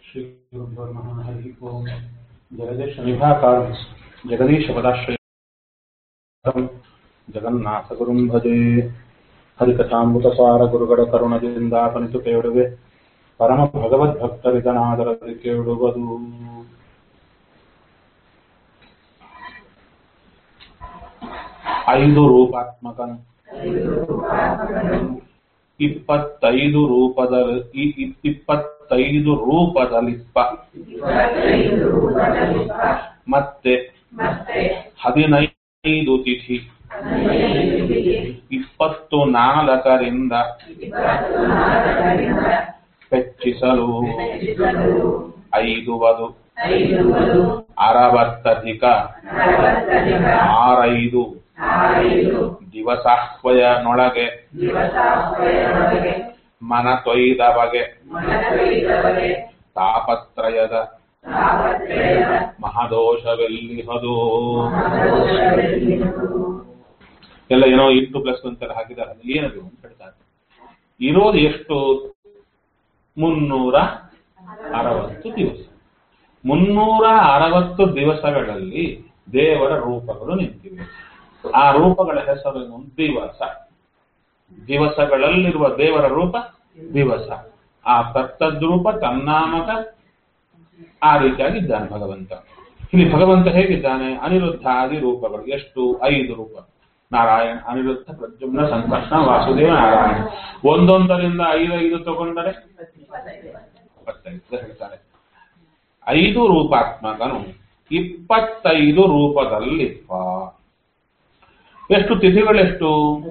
श्री गुरुभ्यो नमः हरि ओम जगदीश निभाकार जगदीश पदाश्रय जगन्नाथ गुरुं भजे हरिकथामृतसार गुरुगण करुणದಿಂದಾಪನಿತು ಕೇಳುವೆ ಪರಮ ಭಗವದ್ಭಕ್ತರಿದನಾದರದಿ ಕೇಳುವುದು. ಐದು ರೂಪಾತ್ಮಕನು 25 ರೂಪದಲ್ಲಿಪ್ಪ ಮತ್ತೆ 15 ತಿಥಿ 24ರಿಂದ ಹೆಚ್ಚಿಸಲು 5 ವದು 60 + 6 ದಿವಸಾಹ್ವಯನೊಳಗೆ ಮನತೊಯ್ದ ಬಗೆ ತಾಪತ್ರಯದ ಮಹದೋಷವೆಲ್ಲಿಹದು. ಎಲ್ಲ ಏನೋ ಇಂಟು ಪ್ಲಸ್ ಅಂತೆಲ್ಲ ಹಾಕಿದ್ದಾರೆ, ಏನದು ಅಂತ ಹೇಳ್ತಾರೆ. ಇರೋದು ಎಷ್ಟು? 360 ದಿವಸ. 360 ದಿವಸಗಳಲ್ಲಿ ದೇವರ ರೂಪಗಳು ನಿಂತಿವೆ. ಆ ರೂಪಗಳ ಹೆಸರೇನು? ದಿವಸ. ದಿವಸಗಳಲ್ಲಿರುವ ದೇವರ ರೂಪ ದಿವಸ. ಆ ತತ್ತದ್ರೂಪ ತನ್ನಾಮಕ ಆ ರೀತಿಯಾಗಿದ್ದಾನೆ ಭಗವಂತ. ಇಲ್ಲಿ ಭಗವಂತ ಹೇಗಿದ್ದಾನೆ? ಅನಿರುದ್ಧಾದಿ ರೂಪಗಳು ಎಷ್ಟು? 5 ರೂಪ. ನಾರಾಯಣ, ಅನಿರುದ್ಧ, ಪ್ರದ್ಯುಮ್ನ, ಸಂಕರ್ಷಣ, ವಾಸುದೇವ, ನಾರಾಯಣ. ಒಂದೊಂದರಿಂದ 5 ತಗೊಂಡರೆ 25 ಹೇಳ್ತಾರೆ. 5 ರೂಪಾತ್ಮಕನು 25 ರೂಪದಲ್ಲಿಪ್ಪ. ಎಷ್ಟು ತಿಥಿಗಳೆಷ್ಟು?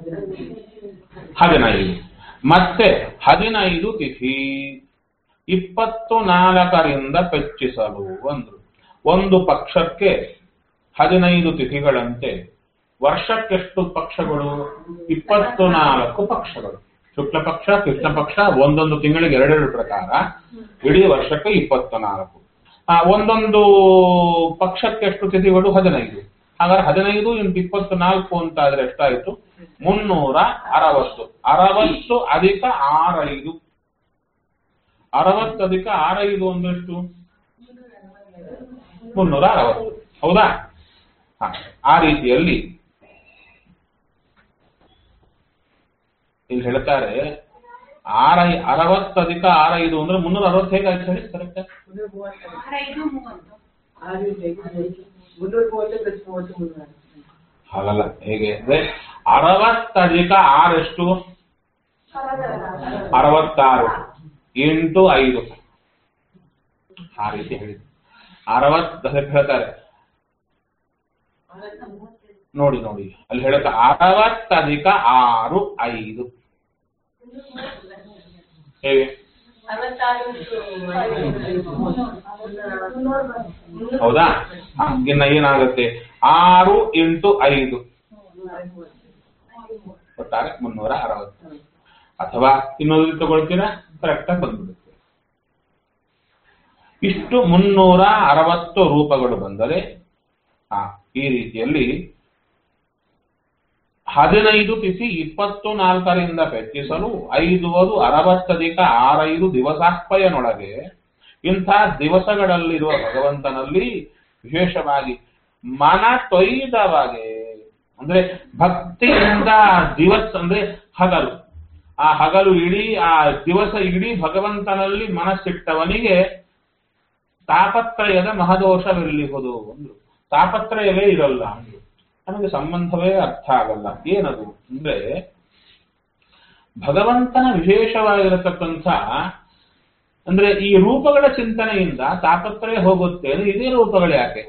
15. ಮತ್ತೆ 15 ತಿಥಿ 24ರಿಂದ ಹೆಚ್ಚಿಸಲು ಅಂದ್ರು. ಒಂದು ಪಕ್ಷಕ್ಕೆ 15 ತಿಥಿಗಳಂತೆ ವರ್ಷಕ್ಕೆಷ್ಟು ಪಕ್ಷಗಳು? 24 ಪಕ್ಷಗಳು. ಶುಕ್ಲ ಪಕ್ಷ, ಕೃಷ್ಣ ಪಕ್ಷ, ಒಂದೊಂದು ತಿಂಗಳಿಗೆ 2 ಪ್ರಕಾರ, ಇಡೀ ವರ್ಷಕ್ಕೆ 24. ಒಂದೊಂದು ಪಕ್ಷಕ್ಕೆ ಎಷ್ಟು ತಿಥಿಗಳು? 15. ಹಾಗಾದ್ರೆ 15 × 24 ಅಂತ ಆದ್ರೆ ಎಷ್ಟಾಯ್ತು? 360. 60 ಅಧಿಕ 65. 60 ಅಧಿಕ 65 ಒಂದೆಷ್ಟು? 360. ಹೌದಾ? ಆ ರೀತಿಯಲ್ಲಿ ಇಲ್ಲಿ ಹೇಳ್ತಾರೆ 60 ಅಧಿಕ 65 ಅಂದ್ರೆ 360 ಹೇಗಾಯ್ತು ಹೇಳಿ? ಕರೆಕ್ಟ್? ಹಾಗಲ್ಲ. ಹೇಗೆ ಅಂದ್ರೆ 60 ಅಧಿಕ 6 ಎಷ್ಟು? 66 × 5. ಆ ರೀತಿ ಹೇಳಿದ್ರು. 60 ಹೇಳ್ತಾರೆ ನೋಡಿ ಅಲ್ಲಿ ಹೇಳುತ್ತೆ 60 ಅಧಿಕ 6 5. ಹೇಗೆ? ಹೌದಾ? ಇನ್ನ ಏನಾಗುತ್ತೆ? 6 × 5 ಒಟ್ಟಾರೆ 360. ಅಥವಾ ಇನ್ನೊಂದು ತಗೊಳ್ತೀರಾ? ಕರೆಕ್ಟ್ ಆಗಿ ಬಂದ್ಬಿಡುತ್ತೆ. ಇಷ್ಟು 360 ರೂಪಗಳು ಬಂದರೆ ಈ ರೀತಿಯಲ್ಲಿ 15 ತಿಥಿ 24ರಿಂದ ಹೆಚ್ಚಿಸಲು 5 + 60 + 6 ದಿವಸಾಹ್ವಯನೊಳಗೆ ಇಂಥ ದಿವಸಗಳಲ್ಲಿರುವ ಭಗವಂತನಲ್ಲಿ ವಿಶೇಷವಾಗಿ ಮನ ತೊಯ್ದವಾಗೆ ಅಂದ್ರೆ ಭಕ್ತಿಯಿಂದ ದಿವಸ ಅಂದ್ರೆ ಹಗಲು, ಆ ಹಗಲು ಇಡೀ ಆ ದಿವಸ ಇಡೀ ಭಗವಂತನಲ್ಲಿ ಮನಸ್ಸಿಟ್ಟವನಿಗೆ ತಾಪತ್ರಯದ ಮಹದೋಷವೆಲ್ಲಿಹುದು ಅಂದ್ರು. ತಾಪತ್ರಯವೇ ಇರಲ್ಲ ಅಂದ್ರು. ನಮಗೆ ಸಂಬಂಧವೇ ಅರ್ಥ ಆಗಲ್ಲ. ಏನದು ಅಂದ್ರೆ ಭಗವಂತನ ವಿಶೇಷವಾಗಿರತಕ್ಕಂಥ ಅಂದ್ರೆ ಈ ರೂಪಗಳ ಚಿಂತನೆಯಿಂದ ತಾಪತ್ರಯ ಹೋಗುತ್ತೆ. ಇದೇ ರೂಪಗಳು ಯಾಕೆ?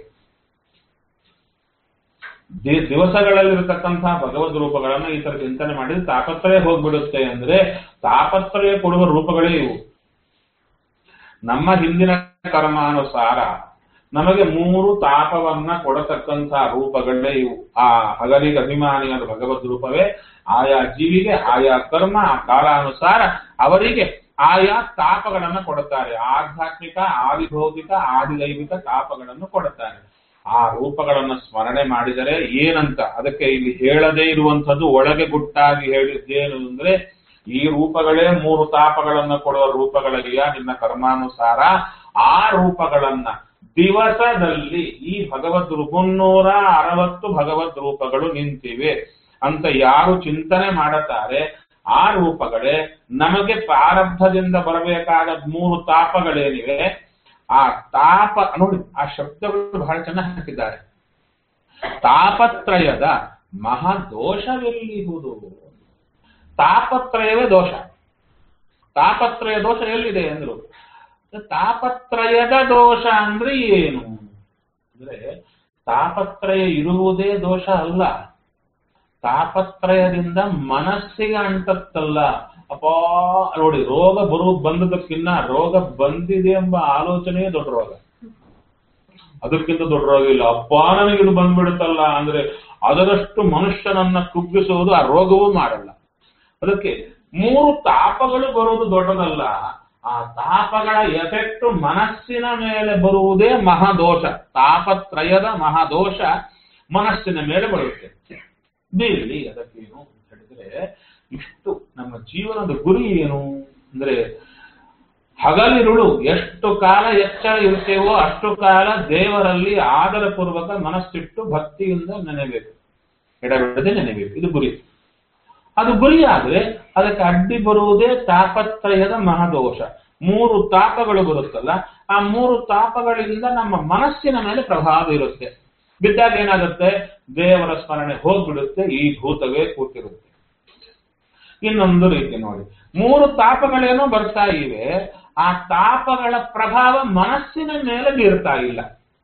ದಿವಸಗಳಲ್ಲಿರತಕ್ಕಂಥ ಭಗವದ್ ರೂಪಗಳನ್ನ ಈ ತರ ಚಿಂತನೆ ಮಾಡಿದ್ರೆ ತಾಪತ್ರಯ ಹೋಗ್ಬಿಡುತ್ತೆ ಅಂದ್ರೆ ತಾಪತ್ರಯ ಕೊಡುವ ರೂಪಗಳೇ ಇವು. ನಮ್ಮ ಹಿಂದಿನ ಕರ್ಮಾನುಸಾರ ನಮಗೆ 3 ತಾಪವನ್ನ ಕೊಡತಕ್ಕಂಥ ರೂಪಗಳೇ ಇವು. ಆ ಹಗಲಿಗೆ ಅಭಿಮಾನಿಯಾದ ಭಗವದ್ ರೂಪವೇ ಆಯಾ ಜೀವಿಗೆ ಆಯಾ ಕರ್ಮ ಕಾಲಾನುಸಾರ ಅವರಿಗೆ ಆಯಾ ತಾಪಗಳನ್ನ ಕೊಡುತ್ತಾರೆ. ಆಧ್ಯಾತ್ಮಿಕ, ಆದಿಭೌತಿಕ, ಆದಿದೈವಿಕ ತಾಪಗಳನ್ನು ಕೊಡುತ್ತಾರೆ. ಆ ರೂಪಗಳನ್ನು ಸ್ಮರಣೆ ಮಾಡಿದರೆ ಏನಂತ ಅದಕ್ಕೆ ಇಲ್ಲಿ ಹೇಳದೇ ಇರುವಂಥದ್ದು ಒಳಗೆ ಗುಟ್ಟಾಗಿ ಹೇಳಿದ್ದೇನು ಅಂದ್ರೆ ಈ ರೂಪಗಳೇ ಮೂರು ತಾಪಗಳನ್ನು ಕೊಡುವ ರೂಪಗಳಿಗೆಯ ನಿನ್ನ ಕರ್ಮಾನುಸಾರ ಆ ರೂಪಗಳನ್ನ ದಿವಸದಲ್ಲಿ ಈ ಭಗವದ್ 360 ಭಗವದ್ ರೂಪಗಳು ನಿಂತಿವೆ ಅಂತ ಯಾರು ಚಿಂತನೆ ಮಾಡುತ್ತಾರೆ, ಆ ರೂಪಗಳೇ ನಮಗೆ ಪ್ರಾರಬ್ಧದಿಂದ ಬರಬೇಕಾದ 3 ತಾಪಗಳೇನಿವೆ. ಆ ತಾಪ ನೋಡಿ, ಆ ಶಬ್ದಗಳು ಬಹಳ ಚೆನ್ನಾಗಿ ಹಾಕಿದ್ದಾರೆ. ತಾಪತ್ರಯದ ಮಹಾದೋಷವೆಲ್ಲಿಹುದು? ತಾಪತ್ರಯವೇ ದೋಷ. ತಾಪತ್ರಯ ದೋಷ ಎಲ್ಲಿದೆ ಅಂದ್ರು. ತಾಪತ್ರಯದ ದೋಷ ಅಂದ್ರೆ ಏನು ಅಂದ್ರೆ, ತಾಪತ್ರಯ ಇರುವುದೇ ದೋಷ ಅಲ್ಲ, ತಾಪತ್ರಯದಿಂದ ಮನಸ್ಸಿಗೆ ಅಂಟತ್ತಲ್ಲ. ಅಪ್ಪಾ ನೋಡಿ, ರೋಗ ಬಂದದಕ್ಕಿನ್ನ ರೋಗ ಬಂದಿದೆ ಎಂಬ ಆಲೋಚನೆಯೇ ದೊಡ್ಡ ರೋಗ. ಅದಕ್ಕಿಂತ ದೊಡ್ಡ ರೋಗ ಇಲ್ಲ. ಅಪ್ಪ ನನಗಿದು ಬಂದ್ಬಿಡುತ್ತಲ್ಲ ಅಂದ್ರೆ ಅದರಷ್ಟು ಮನುಷ್ಯನನ್ನ ಕುಗ್ಗಿಸುವುದು ಆ ರೋಗವೂ ಮಾಡಲ್ಲ. ಅದಕ್ಕೆ 3 ತಾಪಗಳು ಬರುವುದು ದೊಡ್ಡದಲ್ಲ, ಆ ತಾಪಗಳ ಎಫೆಕ್ಟ್ ಮನಸ್ಸಿನ ಮೇಲೆ ಬರುವುದೇ ಮಹಾದೋಷ. ತಾಪತ್ರಯದ ಮಹಾದೋಷ ಮನಸ್ಸಿನ ಮೇಲೆ ಬರುತ್ತೆ. ಬೀಳಿ ಅದಕ್ಕೇನು ಅಂತ ಹೇಳಿದ್ರೆ, ಇಷ್ಟು ನಮ್ಮ ಜೀವನದ ಗುರಿ ಏನು ಅಂದ್ರೆ, ಹಗಲಿರುಳು ಎಷ್ಟು ಕಾಲ ಎಚ್ಚರ ಇರ್ತೇವೋ ಅಷ್ಟು ಕಾಲ ದೇವರಲ್ಲಿ ಆದರಪೂರ್ವಕ ಮನಸ್ಸಿಟ್ಟು ಭಕ್ತಿಯಿಂದ ನೆನೆಬೇಕು, ಎಡಬಿಡದೆ ನೆನೆಬೇಕು. ಇದು ಗುರಿ. ಅದು ಗುರಿ ಆದ್ರೆ ಅದಕ್ಕೆ ಅಡ್ಡಿ ಬರುವುದೇ ತಾಪತ್ರಯದ ಮಹಾದೋಷ. 3 ತಾಪಗಳು ಬರುತ್ತಲ್ಲ, ಆ 3 ತಾಪಗಳಿಂದ ನಮ್ಮ ಮನಸ್ಸಿನ ಮೇಲೆ ಪ್ರಭಾವ ಇರುತ್ತೆ. ಬಿದ್ದಾಗ ಏನಾಗುತ್ತೆ, ದೇವರ ಸ್ಮರಣೆ ಹೋಗ್ಬಿಡುತ್ತೆ, ಈ ಭೂತವೇ ಕೂತಿರುತ್ತೆ. ಇನ್ನೊಂದು ರೀತಿ ನೋಡಿ, 3 ತಾಪಗಳೇನೋ ಬರ್ತಾ ಇವೆ, ಆ ತಾಪಗಳ ಪ್ರಭಾವ ಮನಸ್ಸಿನ ಮೇಲೆ ಬೀರ್ತಾ ಇಲ್ಲ.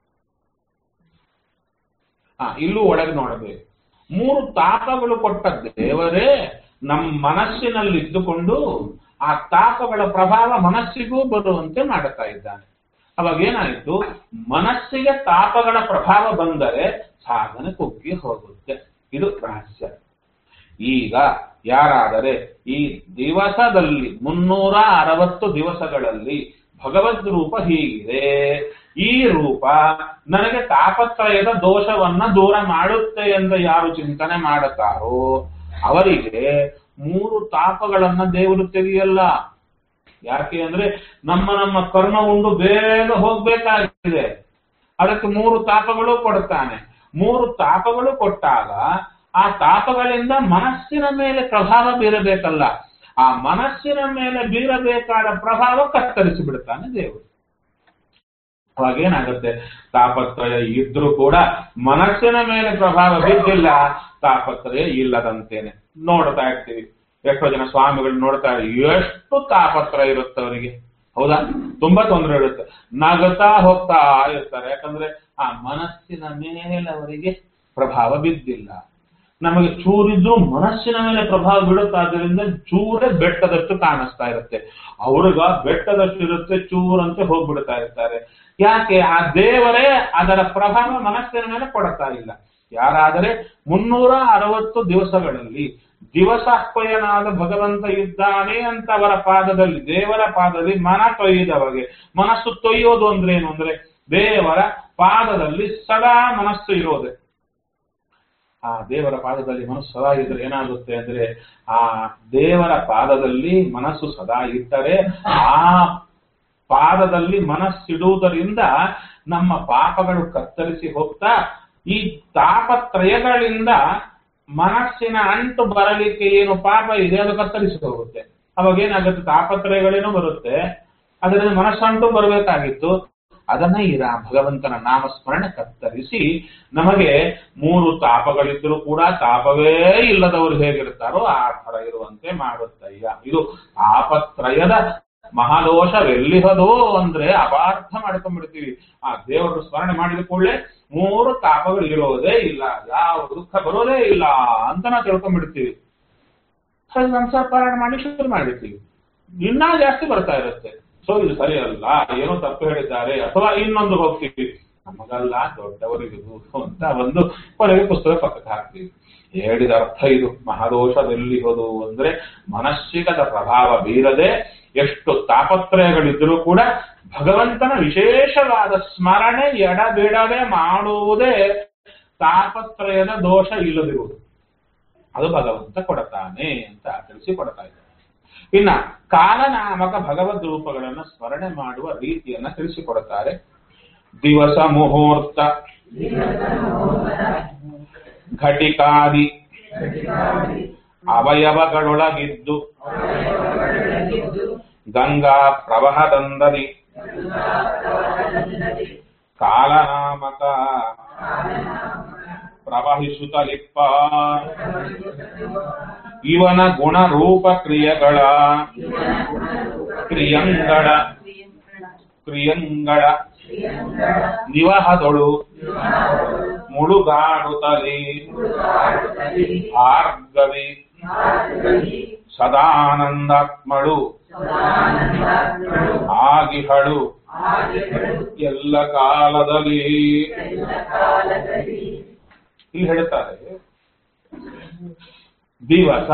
ಇಲ್ಲೂ ಒಳಗೆ ನೋಡಬೇಕು. 3 ತಾಪಗಳು ಕೊಟ್ಟ ದೇವರೇ ನಮ್ಮ ಮನಸ್ಸಿನಲ್ಲಿ ಇದ್ದುಕೊಂಡು ಆ ತಾಪಗಳ ಪ್ರಭಾವ ಮನಸ್ಸಿಗೂ ಬರುವಂತೆ ಮಾಡುತ್ತಾ ಇದ್ದಾನೆ. ಅವಾಗ ಏನಾಯಿತು, ಮನಸ್ಸಿಗೆ ತಾಪಗಳ ಪ್ರಭಾವ ಬಂದರೆ ಸಾಧನೆ ಕುಗ್ಗಿ ಹೋಗುತ್ತೆ. ಇದು ರಹಸ್ಯ. ಈಗ ಯಾರಾದರೆ ಈ ದಿವಸದಲ್ಲಿ 360 ದಿವಸಗಳಲ್ಲಿ ಭಗವದ್ ರೂಪ ಹೀಗಿದೆ, ಈ ರೂಪ ನನಗೆ ತಾಪತ್ರಯದ ದೋಷವನ್ನ ದೂರ ಮಾಡುತ್ತೆ ಎಂದು ಯಾರು ಚಿಂತನೆ ಮಾಡುತ್ತಾರೋ ಅವರಿಗೆ 3 ತಾಪಗಳನ್ನ ದೇವರು ತೆಗೆಯಲ್ಲ. ಯಾಕೆ ಅಂದ್ರೆ ನಮ್ಮ ಕರ್ಮ ಉಂಡು ಬೇಗ ಹೋಗ್ಬೇಕಾಗಿದೆ. ಅದಕ್ಕೆ 3 ತಾಪಗಳು ಕೊಡ್ತಾನೆ. 3 ತಾಪಗಳು ಕೊಟ್ಟಾಗ ಆ ತಾಪಗಳಿಂದ ಮನಸ್ಸಿನ ಮೇಲೆ ಪ್ರಭಾವ ಬೀರಬೇಕಲ್ಲ, ಆ ಮನಸ್ಸಿನ ಮೇಲೆ ಬೀರಬೇಕಾದ ಪ್ರಭಾವ ಕತ್ತರಿಸಿ ಬಿಡ್ತಾನೆ ದೇವರು. ಅವಾಗೇನಾಗುತ್ತೆ, ತಾಪತ್ರಯ ಇದ್ರೂ ಕೂಡ ಮನಸ್ಸಿನ ಮೇಲೆ ಪ್ರಭಾವ ಬಿದ್ದಿಲ್ಲ, ತಾಪತ್ರಯ ಇಲ್ಲದಂತೇನೆ ನೋಡ್ತಾ ಇರ್ತೀವಿ. ಎಷ್ಟೋ ಜನ ಸ್ವಾಮಿಗಳು ನೋಡ್ತಾ ಎಷ್ಟು ತಾಪತ್ರಯ ಇರುತ್ತೆ ಅವರಿಗೆ, ಹೌದಾ? ತುಂಬಾ ತೊಂದರೆ ಇರುತ್ತೆ, ನಗತಾ ಹೋಗ್ತಾ ಇರ್ತಾರೆ. ಯಾಕಂದ್ರೆ ಆ ಮನಸ್ಸಿನ ಮೇಲೆ ಅವರಿಗೆ ಪ್ರಭಾವ ಬಿದ್ದಿಲ್ಲ. ನಮಗೆ ಚೂರಿದ್ರು ಮನಸ್ಸಿನ ಮೇಲೆ ಪ್ರಭಾವ ಬೀಳುತ್ತಾದ್ರಿಂದ ಚೂರೇ ಬೆಟ್ಟದಷ್ಟು ಕಾಣಿಸ್ತಾ ಇರುತ್ತೆ. ಅವ್ರಿಗ ಬೆಟ್ಟದಷ್ಟು ಇರುತ್ತೆ, ಚೂರಂತೆ ಹೋಗ್ಬಿಡ್ತಾ ಇರ್ತಾರೆ. ಯಾಕೆ? ಆ ದೇವರೇ ಅದರ ಪ್ರಭಾವ ಮನಸ್ಸಿನ ಮೇಲೆ ಕೊಡ್ತಾ ಇಲ್ಲ. ಯಾರಾದರೆ 360 ದಿವಸಗಳಲ್ಲಿ ದಿವಸಾಹ್ವಯನಾದ ಭಗವಂತ ಇದ್ದಾನೆ ಅಂತ ಅವರ ಪಾದದಲ್ಲಿ, ದೇವರ ಪಾದದಲ್ಲಿ ಮನ ತೊಯ್ದವಗೆ. ಮನಸ್ಸು ತೊಯ್ಯೋದು ಅಂದ್ರೆ ಏನು ಅಂದ್ರೆ, ದೇವರ ಪಾದದಲ್ಲಿ ಸದಾ ಮನಸ್ಸು ಇರೋದೆ. ಆ ದೇವರ ಪಾದದಲ್ಲಿ ಮನಸ್ಸು ಸದಾ ಇದ್ರೆ ಏನಾಗುತ್ತೆ ಅಂದ್ರೆ, ಆ ದೇವರ ಪಾದದಲ್ಲಿ ಮನಸ್ಸು ಸದಾ ಇಟ್ಟರೆ ಆ ಪಾದದಲ್ಲಿ ಮನಸ್ಸಿಡುವುದರಿಂದ ನಮ್ಮ ಪಾಪಗಳು ಕತ್ತರಿಸಿ ಹೋಗ್ತಾ ಈ ತಾಪತ್ರಯಗಳಿಂದ ಮನಸ್ಸಿನ ಅಂಟು ಬರಲಿಕ್ಕೆ ಏನು ಪಾಪ ಇದೆ ಅದು ಕತ್ತರಿಸಿ ಹೋಗುತ್ತೆ. ಅವಾಗ ಏನಾಗುತ್ತೆ, ತಾಪತ್ರಯಗಳೇನೋ ಬರುತ್ತೆ, ಅದರಿಂದ ಮನಸ್ಸಂಟು ಬರಬೇಕಾಗಿತ್ತು, ಅದನ್ನ ಈ ಭಗವಂತನ ನಾಮಸ್ಮರಣೆ ಕತ್ತರಿಸಿ ನಮಗೆ 3 ತಾಪಗಳಿದ್ರೂ ಕೂಡ ತಾಪವೇ ಇಲ್ಲದವರು ಹೇಗಿರ್ತಾರೋ ಆ ಥರ ಇರುವಂತೆ ಮಾಡುತ್ತಯ್ಯ. ಇದು ತಾಪತ್ರಯದ ಮಹಾದೋಷವೆಲ್ಲಿಹದೋ ಅಂದ್ರೆ ಅಪಾರ್ಥ ಮಾಡ್ಕೊಂಡ್ಬಿಡ್ತೀವಿ. ಆ ದೇವರ ಸ್ಮರಣೆ ಮಾಡಿದ ಕೂಡಲೇ 3 ತಾಪಗಳು ಇರೋದೇ ಇಲ್ಲ, ಯಾವ ದುಃಖ ಬರೋದೇ ಇಲ್ಲ ಅಂತ ನಾವು ತಿಳ್ಕೊಂಡ್ಬಿಡ್ತೀವಿ. ಸಂಸಾರ ಪಾರಾಯಣ ಮಾಡಿ ಶುರು ಮಾಡಿರ್ತೀವಿ, ಇನ್ನೂ ಜಾಸ್ತಿ ಬರ್ತಾ ಇರುತ್ತೆ. ಸೊ ಇದು ಸರಿ ಅಲ್ಲ, ಏನೋ ತಪ್ಪು ಹೇಳಿದ್ದಾರೆ, ಅಥವಾ ಇನ್ನೊಂದು ಹೋಗ್ತೀವಿ, ನಮಗಲ್ಲ ದೊಡ್ಡವರಿಗೂ ಅಂತ ಒಂದು ಕೊನೆಗೆ ಪುಸ್ತಕ ಪಕ್ಕಕ್ಕೆ ಹಾಕ್ತೀವಿ. ಹೇಳಿದ ಅರ್ಥ ಇದು. ಮಹಾದೋಷದಲ್ಲಿ ಹೋದು ಅಂದ್ರೆ ಮನಸ್ಸಿಗದ ಪ್ರಭಾವ ಬೀರದೆ ಎಷ್ಟು ತಾಪತ್ರಯಗಳಿದ್ರೂ ಕೂಡ ಭಗವಂತನ ವಿಶೇಷವಾದ ಸ್ಮರಣೆ ಎಡಬಿಡದೆ ಮಾಡುವುದೇ ತಾಪತ್ರಯದ ದೋಷ ಇಲ್ಲದಿರುವುದು. ಅದು ಭಗವಂತ ಕೊಡತಾನೆ ಅಂತ ತಿಳಿಸಿ ಕೊಡ್ತಾ ಇದ್ದಾರೆ. ಇನ್ನ ಕಾಲನಾಮಕ ಭಗವದ್ ರೂಪಗಳನ್ನು ಸ್ಮರಣೆ ಮಾಡುವ ರೀತಿಯನ್ನ ತಿಳಿಸಿಕೊಡುತ್ತಾರೆ. ದಿವಸ ಮುಹೂರ್ತ ಘಟಿಕಾದಿ ಅವಯವಗಳೊಳಗಿದ್ದು ಗಂಗಾ ಪ್ರವಹದಂದದಿ ಕಾಲನಾಮಕ ಪ್ರವಹಿಸುತ್ತಲಿಪ್ಪ ಇವನ ಗುಣರೂಪ ಕ್ರಿಯೆಗಳ ಕ್ರಿಯಂಗಳ ನಿವಹದೊಳು ಮುಳುಗಾಡುತ್ತಲೇ ಆರ್ಗವಿ ಸದಾನಂದಾತ್ಮಳು ಆಗಿಹಳು ಎಲ್ಲ ಕಾಲದಲ್ಲಿ. ಇಲ್ಲಿ ಹೇಳ್ತಾರೆ ದಿವಸ.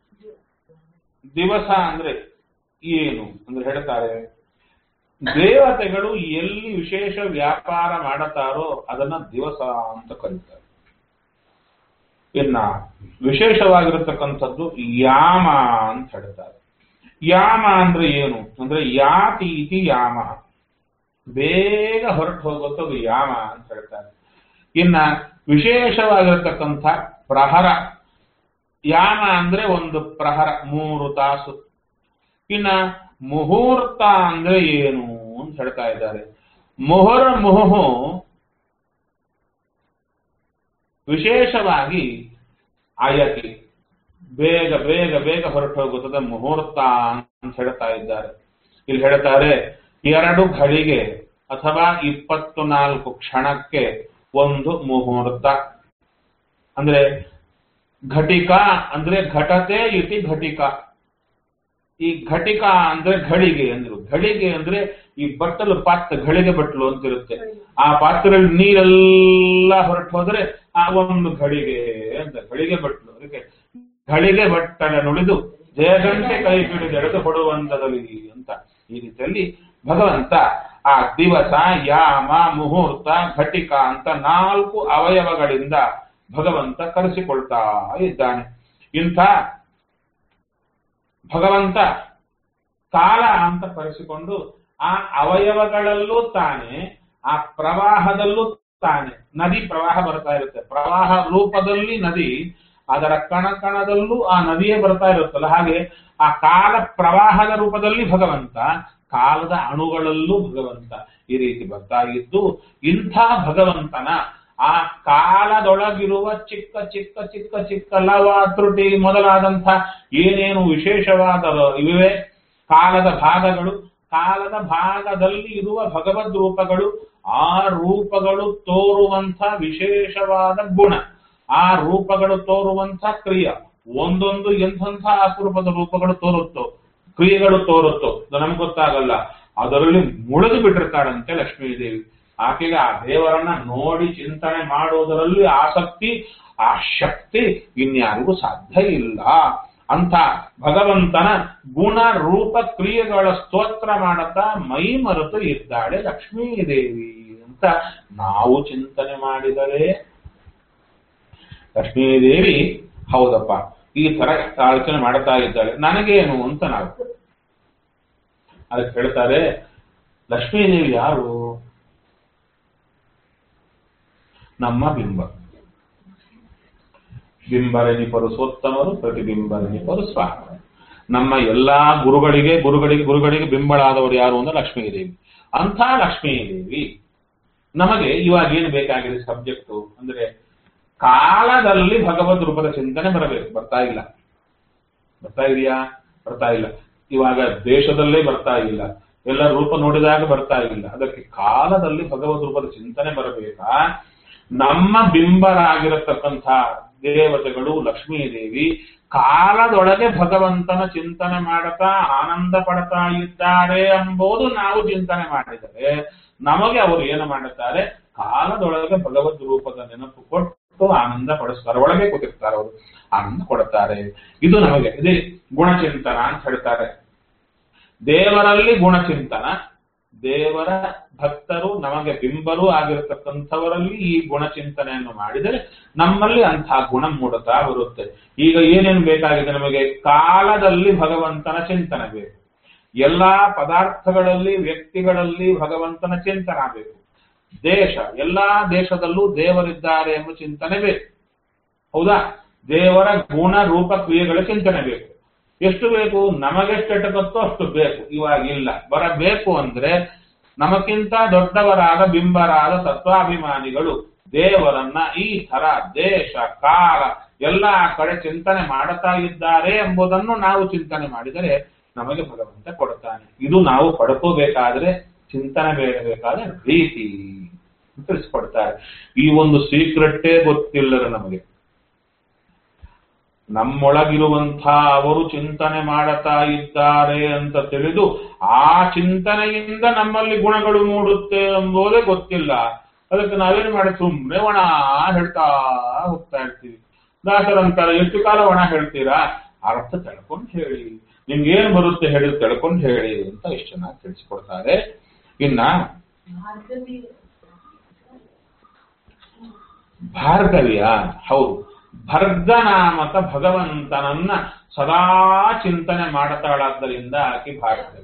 ದಿವಸ ಅಂದ್ರೆ ಏನು ಅಂದ್ರೆ ಹೇಳ್ತಾರೆ, ದೇವತೆಗಳು ಎಲ್ಲಿ ವಿಶೇಷ ವ್ಯಾಪಾರ ಮಾಡುತ್ತಾರೋ ಅದನ್ನ ದಿವಸ ಅಂತ ಕರೀತಾರೆ. ಇನ್ನ ವಿಶೇಷವಾಗಿರತಕ್ಕಂಥದ್ದು ಯಾಮ ಅಂತ ಹೇಳ್ತಾರೆ. ಯಾಮ ಅಂದ್ರೆ ಏನು ಅಂದ್ರೆ ಯಾತಿ ಇತಿ ಯಾಮ, ಬೇಗ ಹೊರಟು ಹೋಗುತ್ತದು ಯಾಮ ಅಂತ ಹೇಳ್ತಾರೆ. ಇನ್ನ ವಿಶೇಷವಾಗಿರತಕ್ಕಂಥ ಪ್ರಹರ, ಯಾಮ ಅಂದ್ರೆ ಒಂದು ಪ್ರಹರ 3 ತಾಸು. ಇನ್ನ ಮುಹೂರ್ತ ಅಂದ್ರೆ ಏನು ಅಂತ ಹೇಳ್ತಾ ಇದ್ದಾರೆ. ಮುಹುಹು ವಿಶೇಷವಾಗಿ ಆಯತಿ, ಬೇಗ ಬೇಗ ಬೇಗ ಹೊರಟು ಹೋಗುತ್ತದೆ ಮುಹೂರ್ತ ಅಂತ ಹೇಳ್ತಾ ಇದ್ದಾರೆ. ಇಲ್ಲಿ ಹೇಳ್ತಾರೆ 2 ಘಳಿಗೆ ಅಥವಾ 24 ಕ್ಷಣಕ್ಕೆ ಒಂದು ಮುಹೂರ್ತ. ಅಂದ್ರೆ ಘಟಿಕ ಅಂದ್ರೆ ಘಟತೆ ಇತಿ ಘಟಿಕ. ಈ ಘಟಿಕ ಅಂದ್ರೆ ಘಳಿಗೆ ಅಂದ್ರು. ಘಳಿಗೆ ಅಂದ್ರೆ ಈ ಬಟ್ಟಲು ಪಾತ್ರ, ಘಳಿಗೆ ಬಟ್ಟಲು ಅಂತಿರುತ್ತೆ. ಆ ಪಾತ್ರೆಯಲ್ಲಿ ನೀರೆಲ್ಲ ಹೊರಟು ಹೋದ್ರೆ ಆ ಒಂದು ಘಳಿಗೆ ಅಂತ, ಘಳಿಗೆ ಬಟ್ಟಲು. ಅದಕ್ಕೆ ಘಳಿಗೆ ಬಟ್ಟಲ ನುಳಿದು ಜಯಗಂಟೆ ಕೈ ಹಿಡಿದೆಳೆದು ಕೊಡುವಂತದಲ್ಲಿ ಅಂತ. ಈ ರೀತಿಯಲ್ಲಿ ಭಗವಂತ ಆ ದಿವಸ, ಯಾಮ, ಮುಹೂರ್ತ, ಘಟಿಕ ಅಂತ 4 ಅವಯವಗಳಿಂದ ಭಗವಂತ ಕರೆಸಿಕೊಳ್ತಾ ಇದ್ದಾನೆ. ಇಂಥ ಭಗವಂತ ಕಾಲ ಅಂತ ಕರೆಸಿಕೊಂಡು ಆ ಅವಯವಗಳಲ್ಲೂ ತಾನೆ, ಆ ಪ್ರವಾಹದಲ್ಲೂ ತಾನೆ. ನದಿ ಪ್ರವಾಹ ಬರ್ತಾ ಇರುತ್ತೆ, ಪ್ರವಾಹ ರೂಪದಲ್ಲಿ ನದಿ, ಅದರ ಕಣಕಣದಲ್ಲೂ ಆ ನದಿಯೇ ಬರ್ತಾ ಇರುತ್ತಲ್ಲ, ಹಾಗೆ ಆ ಕಾಲ ಪ್ರವಾಹದ ರೂಪದಲ್ಲಿ ಭಗವಂತ, ಕಾಲದ ಅಣುಗಳಲ್ಲೂ ಭಗವಂತ ಈ ರೀತಿ ಬರ್ತಾ ಇದ್ದು, ಇಂಥ ಭಗವಂತನ ಆ ಕಾಲದೊಳಗಿರುವ ಚಿಕ್ಕ ಚಿಕ್ಕ ಚಿಕ್ಕ ಚಿಕ್ಕ ಲವ, ತ್ರುಟಿ ಮೊದಲಾದಂಥ ಏನೇನು ವಿಶೇಷವಾದ ಇವೆ ಕಾಲದ ಭಾಗಗಳು, ಕಾಲದ ಭಾಗದಲ್ಲಿ ಇರುವ ಭಗವದ್ ರೂಪಗಳು, ಆ ರೂಪಗಳು ತೋರುವಂಥ ವಿಶೇಷವಾದ ಗುಣ, ಆ ರೂಪಗಳು ತೋರುವಂಥ ಕ್ರಿಯೆ, ಒಂದೊಂದು ಎಂಥಂಥ ಅಪರೂಪದ ರೂಪಗಳು ತೋರುತ್ತೋ, ಕ್ರಿಯೆಗಳು ತೋರುತ್ತೋ ನಮ್ಗೆ ಗೊತ್ತಾಗಲ್ಲ. ಅದರಲ್ಲಿ ಮುಳುಗಿ ಬಿಟ್ಟಿರ್ತಾಳಂತೆ ಲಕ್ಷ್ಮೀದೇವಿ. ಆಕೆಗೆ ಆ ದೇವರನ್ನ ನೋಡಿ ಚಿಂತನೆ ಮಾಡುವುದರಲ್ಲಿ ಆಸಕ್ತಿ, ಆ ಶಕ್ತಿ ಇನ್ಯಾರಿಗೂ ಸಾಧ್ಯ ಇಲ್ಲ. ಅಂತ ಭಗವಂತನ ಗುಣ ರೂಪ ಕ್ರಿಯೆಗಳ ಸ್ತೋತ್ರ ಮಾಡುತ್ತಾ ಮೈ ಮರೆತು ಇದ್ದಾಳೆ ಲಕ್ಷ್ಮೀದೇವಿ ಅಂತ ನಾವು ಚಿಂತನೆ ಮಾಡಿದರೆ, ಲಕ್ಷ್ಮೀದೇವಿ ಹೌದಪ್ಪ ಈ ತರ ಆಲೋಚನೆ ಮಾಡ್ತಾ ಇದ್ದಾಳೆ, ನನಗೇನು ಅಂತ ನಾವು ಅದಕ್ಕೆ ಹೇಳ್ತಾರೆ. ಲಕ್ಷ್ಮೀದೇವಿ ಯಾರು? ನಮ್ಮ ಬಿಂಬ. ಬಿಂಬರೆನಿಪರು ಸೋತ್ತಮರು, ಪ್ರತಿಬಿಂಬರೆನಿಪರು ಸ್ವಾಮಿ. ನಮ್ಮ ಎಲ್ಲಾ ಗುರುಗಳಿಗೆ ಬಿಂಬಳಾದವರು ಯಾರು ಅಂದ್ರೆ ಲಕ್ಷ್ಮೀದೇವಿ. ಅಂಥ ಲಕ್ಷ್ಮೀದೇವಿ ನಮಗೆ ಇವಾಗ ಏನು ಬೇಕಾಗಿದೆ ಸಬ್ಜೆಕ್ಟು ಅಂದ್ರೆ ಕಾಲದಲ್ಲಿ ಭಗವದ್ ರೂಪದ ಚಿಂತನೆ ಬರಬೇಕು. ಬರ್ತಾ ಇಲ್ಲ. ಬರ್ತಾ ಇದೆಯಾ? ಬರ್ತಾ ಇಲ್ಲ. ಇವಾಗ ದೇಶದಲ್ಲೇ ಬರ್ತಾ ಇಲ್ಲ, ಎಲ್ಲ ರೂಪ ನೋಡಿದಾಗ ಬರ್ತಾ ಇಲ್ಲ. ಅದಕ್ಕೆ ಕಾಲದಲ್ಲಿ ಭಗವದ್ ರೂಪದ ಚಿಂತನೆ ಬರಬೇಕಾ? ನಮ್ಮ ಬಿಂಬರಾಗಿರತಕ್ಕಂಥ ದೇವತೆಗಳು ಲಕ್ಷ್ಮೀದೇವಿ ಕಾಲದೊಳಗೆ ಭಗವಂತನ ಚಿಂತನೆ ಮಾಡುತ್ತಾ ಆನಂದ ಪಡ್ತಾ ಇದ್ದಾರೆ ಎಂಬುದು ನಾವು ಚಿಂತನೆ ಮಾಡಿದರೆ ನಮಗೆ ಅವರು ಏನು ಮಾಡುತ್ತಾರೆ? ಕಾಲದೊಳಗೆ ಭಗವದ್ ರೂಪದ ನೆನಪು ಕೊಟ್ಟು ಆನಂದ ಪಡಿಸ್ತಾರೆ. ಒಳಗೆ ಕೂತಿರ್ತಾರೆ, ಅವರು ಆನಂದ ಕೊಡುತ್ತಾರೆ. ಇದು ನಮಗೆ ಇದೇ ಗುಣಚಿಂತನ ಅಂತ ಹೇಳ್ತಾರೆ. ದೇವರಲ್ಲಿ ಗುಣಚಿಂತನ, ದೇವರ ಭಕ್ತರು ನಮಗೆ ಬಿಂಬರು ಆಗಿರತಕ್ಕಂಥವರಲ್ಲಿ ಈ ಗುಣಚಿಂತನೆಯನ್ನು ಮಾಡಿದರೆ ನಮ್ಮಲ್ಲಿ ಅಂಥ ಗುಣ ಮೂಡುತ್ತಾ ಬರುತ್ತೆ. ಈಗ ಏನೇನು ಬೇಕಾಗಿದೆ ನಮಗೆ? ಕಾಲದಲ್ಲಿ ಭಗವಂತನ ಚಿಂತನೆ ಬೇಕು, ಎಲ್ಲಾ ಪದಾರ್ಥಗಳಲ್ಲಿ ವ್ಯಕ್ತಿಗಳಲ್ಲಿ ಭಗವಂತನ ಚಿಂತನೆ ಬೇಕು, ದೇಶ ಎಲ್ಲಾ ದೇಶದಲ್ಲೂ ದೇವರಿದ್ದಾರೆ ಎಂಬ ಚಿಂತನೆ ಬೇಕು. ಹೌದಾ? ದೇವರ ಗುಣ ರೂಪ ಕ್ರಿಯೆಗಳ ಚಿಂತನೆ ಬೇಕು. ಎಷ್ಟು ಬೇಕು? ನಮಗೆಷ್ಟು ಎಟಕತ್ತೋ ಅಷ್ಟು ಬೇಕು. ಇವಾಗಿಲ್ಲ. ಬರಬೇಕು ಅಂದ್ರೆ ನಮಗಿಂತ ದೊಡ್ಡವರಾದ ಬಿಂಬರಾದ ತತ್ವಾಭಿಮಾನಿಗಳು ದೇವರನ್ನ ಈ ತರ ದೇಶ ಕಾಲ ಎಲ್ಲಾ ಕಡೆ ಚಿಂತನೆ ಮಾಡುತ್ತಾ ಇದ್ದಾರೆ ಎಂಬುದನ್ನು ನಾವು ಚಿಂತನೆ ಮಾಡಿದರೆ ನಮಗೆ ಭಗವಂತ ಕೊಡ್ತಾನೆ. ಇದು ನಾವು ಪಡ್ಕೋಬೇಕಾದ್ರೆ ಚಿಂತನೆ ಬೇಡಬೇಕಾದ ರೀತಿ ತಿಳಿಸ್ಕೊಡ್ತಾರೆ. ಈ ಒಂದು ಸೀಕ್ರೆಟ್ಟೇ ಗೊತ್ತಿಲ್ಲರ ನಮಗೆ. ನಮ್ಮೊಳಗಿರುವಂಥ ಅವರು ಚಿಂತನೆ ಮಾಡುತ್ತಾ ಇದ್ದಾರೆ ಅಂತ ತಿಳಿದು ಆ ಚಿಂತನೆಯಿಂದ ನಮ್ಮಲ್ಲಿ ಗುಣಗಳು ಮೂಡುತ್ತೆ ಎಂಬುದೇ ಗೊತ್ತಿಲ್ಲ. ಅದಕ್ಕೆ ನಾವೇನು ಮಾಡಿ ಸುಮ್ಮನೆ ಒಣ ಹೇಳ್ತಾ ಹೋಗ್ತಾ ಇರ್ತೀವಿ. ದಾಸರಂತಾರೆ, ಎಷ್ಟು ಕಾಲ ಒಣ ಹೇಳ್ತೀರಾ? ಅರ್ಥ ತಿಳ್ಕೊಂಡು ಹೇಳಿ, ನಿಮ್ಗೇನು ಬರುತ್ತೆ ಹೇಳಿ ತಿಳ್ಕೊಂಡು ಹೇಳಿ ಅಂತ ಎಷ್ಟು ಚೆನ್ನಾಗಿ ತಿಳಿಸ್ಕೊಡ್ತಾರೆ. ಇನ್ನ ಭಾರ್ಗವಿಯ, ಹೌದು, ಭರ್ಗನಾಮಕ ಭಗವಂತನನ್ನ ಸದಾ ಚಿಂತನೆ ಮಾಡತಾಳಾದ್ದರಿಂದ ಆಕೆ ಭಾರ್ಗವಿ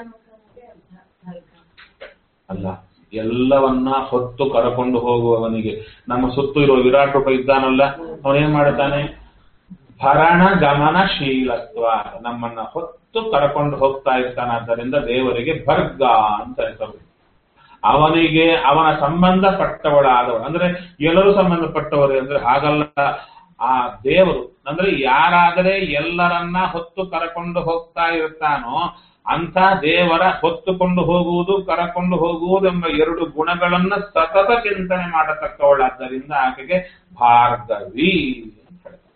ಅಲ್ಲ. ಎಲ್ಲವನ್ನ ಹೊತ್ತು ಕರಕೊಂಡು ಹೋಗುವವನಿಗೆ ನಮ್ಮ ಸುತ್ತು ಇರುವ ವಿರಾಟ್ ರೂಪ ಇದ್ದಾನಲ್ಲ, ಅವನೇನ್ ಮಾಡುತ್ತಾನೆ? ಭರಣ ಗಮನಶೀಲತ್ವ, ನಮ್ಮನ್ನ ಹೊತ್ತು ಕರಕೊಂಡು ಹೋಗ್ತಾ ಇರ್ತಾನಾದ್ದರಿಂದ ದೇವರಿಗೆ ಭರ್ಗ ಅಂತ ಹೆಸರು. ಅವನಿಗೆ ಅವನ ಸಂಬಂಧಪಟ್ಟವಳಾದವಳು ಅಂದ್ರೆ ಎಲ್ಲರೂ ಸಂಬಂಧಪಟ್ಟವರು ಅಂದ್ರೆ ಹಾಗಲ್ಲ. ಆ ದೇವರು ಅಂದ್ರೆ ಯಾರಾದರೆ ಎಲ್ಲರನ್ನ ಹೊತ್ತು ಕರಕೊಂಡು ಹೋಗ್ತಾ ಇರ್ತಾನೋ ಅಂತ ದೇವರ ಹೊತ್ತುಕೊಂಡು ಹೋಗುವುದು ಕರಕೊಂಡು ಹೋಗುವುದೆಂಬ ಎರಡು ಗುಣಗಳನ್ನ ಸತತ ಚಿಂತನೆ ಮಾಡತಕ್ಕವಳಾದ್ದರಿಂದ ಆಕೆಗೆ ಭಾರ್ಗವಿ ಅಂತ ಹೇಳ್ತಾರೆ.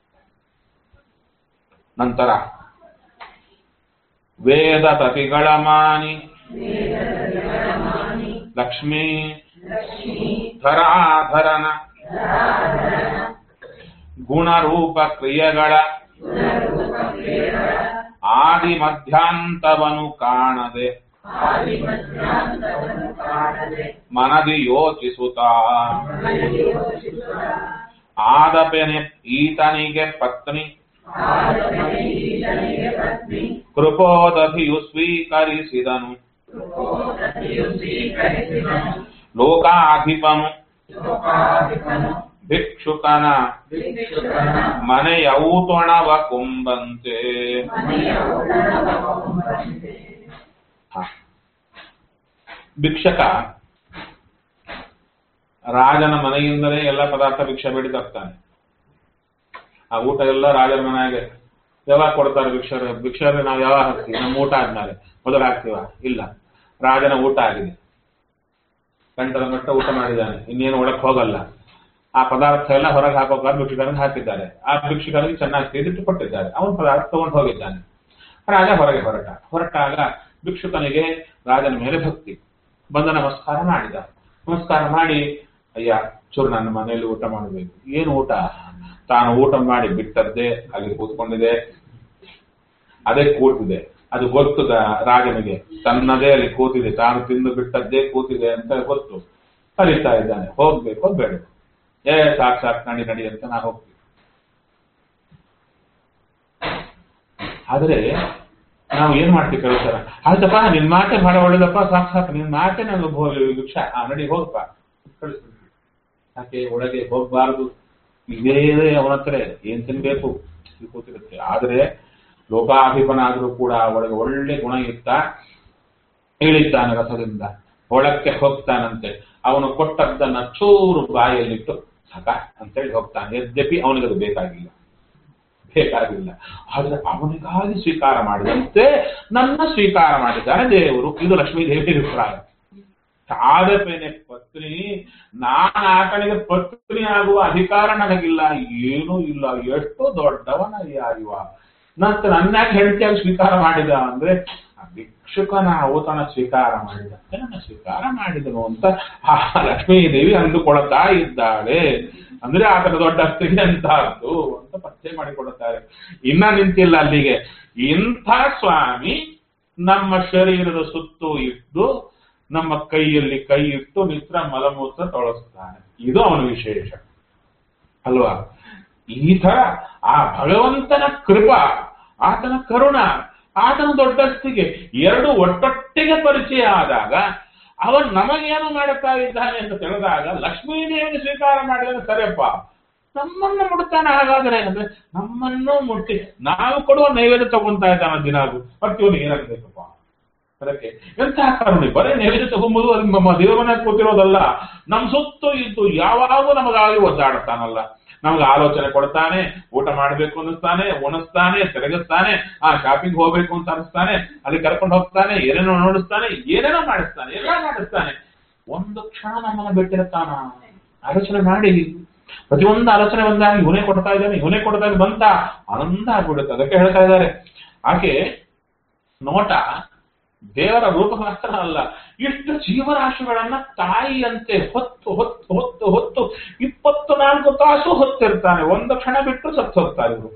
ನಂತರ ವೇದ ತತಿಗಳ ಮಾನಿ ಲಕ್ಷ್ಮೀ ಧರಾಧರನ ಗುಣರೂಪ ಕ್ರಿಯೆಗಳ ಆದಿ ಮಧ್ಯಾಂತವನು ಕಾಣದೆ ಮನದಿ ಯೋಚಿಸುತ್ತಾ ಆದಪೆನೆ ಈತನಿಗೆ ಪತ್ನಿ ಕೃಪೋದಧಿಯು ಸ್ವೀಕರಿಸಿದನು. ಲೋಕಾಧಿಪನು ಭಿಕ್ಷುಕನ ಮನೆಯೌತೊಣವ ಕುಂಬಂತೆ. ಭಿಕ್ಷಕ ರಾಜನ ಮನೆಯಿಂದಲೇ ಎಲ್ಲ ಪದಾರ್ಥ ಭಿಕ್ಷೆ ಬೇಡಿ ತರ್ತಾನೆ. ಆ ಊಟ ಎಲ್ಲ ರಾಜನ ಮನೆಯಾಗೆ ಯಾವಾಗ ಕೊಡ್ತಾರೆ ಭಿಕ್ಷರ ನಾವು ಯಾವಾಗ ಹಾಕ್ತೀವಿ? ನಮ್ಮ ಊಟ ಆದ್ಮೇಲೆ ಮೊದಲು ಹಾಕ್ತೀವ? ಇಲ್ಲ, ರಾಜನ ಊಟ ಆಗಿದೆ, ಗಂಟಲ ಮಟ್ಟ ಊಟ ಮಾಡಿದ್ದಾನೆ, ಇನ್ನೇನು ಒಳಕ್ಕೆ ಹೋಗಲ್ಲ. ಆ ಪದಾರ್ಥ ಎಲ್ಲ ಹೊರಗೆ ಹಾಕೋಕಾದ್ರೆ ಭಿಕ್ಷುಕನಿಗೆ ಹಾಕಿದ್ದಾರೆ. ಆ ಭಿಕ್ಷುಕನಿಗೆ ಚೆನ್ನಾಗಿ ತಿಂದಿಟ್ಟು ಕೊಟ್ಟಿದ್ದಾರೆ. ಅವನು ಪದಾರ್ಥ ತಗೊಂಡು ಹೋಗಿದ್ದಾನೆ. ರಾಜ ಹೊರಗೆ ಹೊರಟಾಗ ಭಿಕ್ಷುಕನಿಗೆ ರಾಜನ ಮೇಲೆ ಭಕ್ತಿ ಬಂದ. ನಮಸ್ಕಾರ ಮಾಡಿದ. ನಮಸ್ಕಾರ ಮಾಡಿ, ಅಯ್ಯ ಚೂರು ನನ್ನ ಮನೆಯಲ್ಲಿ ಊಟ ಮಾಡಬೇಕು. ಏನು ಊಟ? ತಾನು ಊಟ ಮಾಡಿ ಬಿಟ್ಟದ್ದೇ ಅಲ್ಲಿ ಕೂತ್ಕೊಂಡಿದೆ, ಅದೇ ಕೂತಿದೆ. ಅದು ಗೊತ್ತದ ರಾಜನಿಗೆ, ತನ್ನದೇ ಅಲ್ಲಿ ಕೂತಿದೆ, ತಾನು ತಿಂದು ಬಿಟ್ಟದ್ದೇ ಕೂತಿದೆ ಅಂತ ಗೊತ್ತು. ಕರೀತಾ ಇದ್ದಾನೆ, ಹೋಗ್ಬೇಕು ಬೇಡ? ಸಾಕು ನಡಿ ಅಂತ ನಾ ಹೋಗ್ತೀವಿ. ಆದ್ರೆ ನಾವು ಏನ್ ಮಾಡ್ತೀವಿ ಕೇಳ್ತಾರ, ಆಯ್ತಪ್ಪ ನಿನ್ ಮಾತೆ ಬಹಳ ಒಳ್ಳೇದಪ್ಪ, ಸಾಕು ನಿನ್ ಮಾತೆ ನನಗೆ ಭಿಕ್ಷಾ ನಡಿ ಹೋಗಪ್ಪ ಕಳಿಸ್ಬಿಡ್ತೀವಿ. ಯಾಕೆ ಒಳಗೆ ಹೋಗ್ಬಾರ್ದು? ಇದೇ ಅವನ ಹತ್ರ ಏನ್ ತಿನ್ಬೇಕು ಕೂತಿರುತ್ತೆ. ಆದ್ರೆ ಲೋಕಾಧಿಪನಾದ್ರೂ ಕೂಡ ಒಳಗೆ ಒಳ್ಳೆ ಗುಣ ಇಳಿತಾನೆ ರಥದಿಂದ, ಒಳಕ್ಕೆ ಹೋಗ್ತಾನಂತೆ. ಅವನು ಕೊಟ್ಟದ್ದನ್ನ ಚೂರು ಬಾಯಲ್ಲಿಟ್ಟು ಸಾಕ ಅಂತೇಳಿ ಹೋಗ್ತಾನೆ. ಯದ್ಯಪಿ ಅವನಿಗದು ಬೇಕಾಗಿಲ್ಲ. ಆದ್ರೆ ಅವನಿಗಾಗಿ ಸ್ವೀಕಾರ ಮಾಡಿದಂತೆ ನನ್ನ ಸ್ವೀಕಾರ ಮಾಡಿದ್ದಾನೆ ದೇವರು. ಇದು ಲಕ್ಷ್ಮೀದೇವಿ ಅಭಿಪ್ರಾಯ. ಆದಪೇನೆ ಪತ್ನಿ, ನಾನು ಆತನಿಗೆ ಪತ್ನಿ ಆಗುವ ಅಧಿಕಾರ ನನಗಿಲ್ಲ, ಏನೂ ಇಲ್ಲ, ಎಷ್ಟು ದೊಡ್ಡವನಯ್ಯ ಇವ. ನಂತರ ನನ್ನಾಗಿ ಹೆಂಡತಿಯಾಗಿ ಸ್ವೀಕಾರ ಮಾಡಿದ ಅಂದ್ರೆ ಭಿಕ್ಷುಕನ ಔತಣ ಸ್ವೀಕಾರ ಮಾಡಿದ, ನನ್ನ ಸ್ವೀಕಾರ ಮಾಡಿದನು ಅಂತ ಆ ಲಕ್ಷ್ಮೀದೇವಿ ಅಂದುಕೊಳ್ತಾ ಇದ್ದಾಳೆ. ಅಂದ್ರೆ ಆತನ ದೊಡ್ಡ ಸ್ತ್ರೀ ಅಂತದ್ದು ಅಂತ ಪರಿಚಯ ಮಾಡಿಕೊಡುತ್ತಾರೆ. ಇನ್ನ ನಿಂತಿಲ್ಲ ಅಲ್ಲಿಗೆ. ಇಂಥ ಸ್ವಾಮಿ ನಮ್ಮ ಶರೀರದ ಸುತ್ತು ಇಟ್ಟು ನಮ್ಮ ಕೈಯಲ್ಲಿ ಕೈ ಇಟ್ಟು ನಿತ್ರ ಮಲಮೂತ್ರ ತೊಳಸ್ತಾನೆ. ಇದು ಅವನ ವಿಶೇಷ ಅಲ್ವಾ? ಈ ತರ ಆ ಭಗವಂತನ ಕೃಪಾ, ಆತನ ಕರುಣ, ಆತನ ದೊಡ್ಡಸ್ತಿಗೆ ಎರಡು ಒಟ್ಟೊಟ್ಟಿಗೆ ಪರಿಚಯ ಆದಾಗ ಅವನ್ ನಮಗೇನು ಮಾಡುತ್ತಾ ಇದ್ದಾನೆ ಅಂತ ತಿಳಿದಾಗ ಲಕ್ಷ್ಮೀದೇವಿಗೆ ಸ್ವೀಕಾರ ಮಾಡಿದ್ರೆ ಸರಿಯಪ್ಪ, ನಮ್ಮನ್ನು ಮುಡ್ತಾನೆ. ಹಾಗಾದ್ರೆ ಅಂದ್ರೆ ನಮ್ಮನ್ನು ಮುಟ್ಟಿ ನಾವು ಕೊಡುವ ನೈವೇದ್ಯ ತಗೊಂತಾ ಇದ್ದಾನೆ ದಿನಾಗೂ. ಮತ್ತೆ ಇವನು ಏನಾಗಬೇಕಪ್ಪ ಅದಕ್ಕೆ? ಎಂತಹ ಕರುಣೆ! ಬರೇ ನೈವೇದ್ಯ ತಗೊಂಬುದು ಅದು ನಮ್ಮ ದೇವರನ್ನ ಕೂತಿರೋದಲ್ಲ, ನಮ್ ಸುತ್ತು ಇದ್ದು ಯಾವಾಗೂ ನಮಗಾಗಿ ಒದ್ದಾಡ್ತಾನಲ್ಲ. ನಮ್ಗೆ ಆಲೋಚನೆ ಕೊಡ್ತಾನೆ, ಊಟ ಮಾಡ್ಬೇಕು ಅನ್ನಿಸ್ತಾನೆ, ಉಣಿಸ್ತಾನೆ, ತಿರುಗಿಸ್ತಾನೆ, ಶಾಪಿಂಗ್ ಹೋಗ್ಬೇಕು ಅಂತ ಅನಿಸ್ತಾನೆ, ಅಲ್ಲಿ ಕರ್ಕೊಂಡು ಹೋಗ್ತಾನೆ, ಏನೇನೋ ನೋಡಿಸ್ತಾನೆ, ಏನೇನೋ ಮಾಡಿಸ್ತಾನೆ, ಎಲ್ಲ ಮಾಡಿಸ್ತಾನೆ. ಒಂದು ಕ್ಷಣ ನಮ್ಮನ್ನ ಬಿಟ್ಟಿರ್ತಾನ. ಆಲೋಚನೆ ಮಾಡಿ ಪ್ರತಿಯೊಂದು ಆಲೋಚನೆ ಬಂದಾಗ ಇವನೇ ಕೊಡ್ತಾ ಇದ್ದಾನೆ ಬಂತ ಆನಂದ ಆಗ್ಬಿಡುತ್ತೆ. ಅದಕ್ಕೆ ಹೇಳ್ತಾ ಇದ್ದಾರೆ, ಆಕೆ ನೋಟ ದೇವರ ರೂಪ ಮಾತ್ರ ಅಲ್ಲ, ಇಷ್ಟು ಜೀವರಾಶಿಗಳನ್ನ ತಾಯಿಯಂತೆ ಹೊತ್ತು ಹೊತ್ತು ಹೊತ್ತು ಹೊತ್ತು 24 ತಾಸು ಹೊತ್ತಿರ್ತಾನೆ. ಒಂದು ಕ್ಷಣ ಬಿಟ್ಟು ಸತ್ತು ಹೋಗ್ತಾರೆ ಇವರು.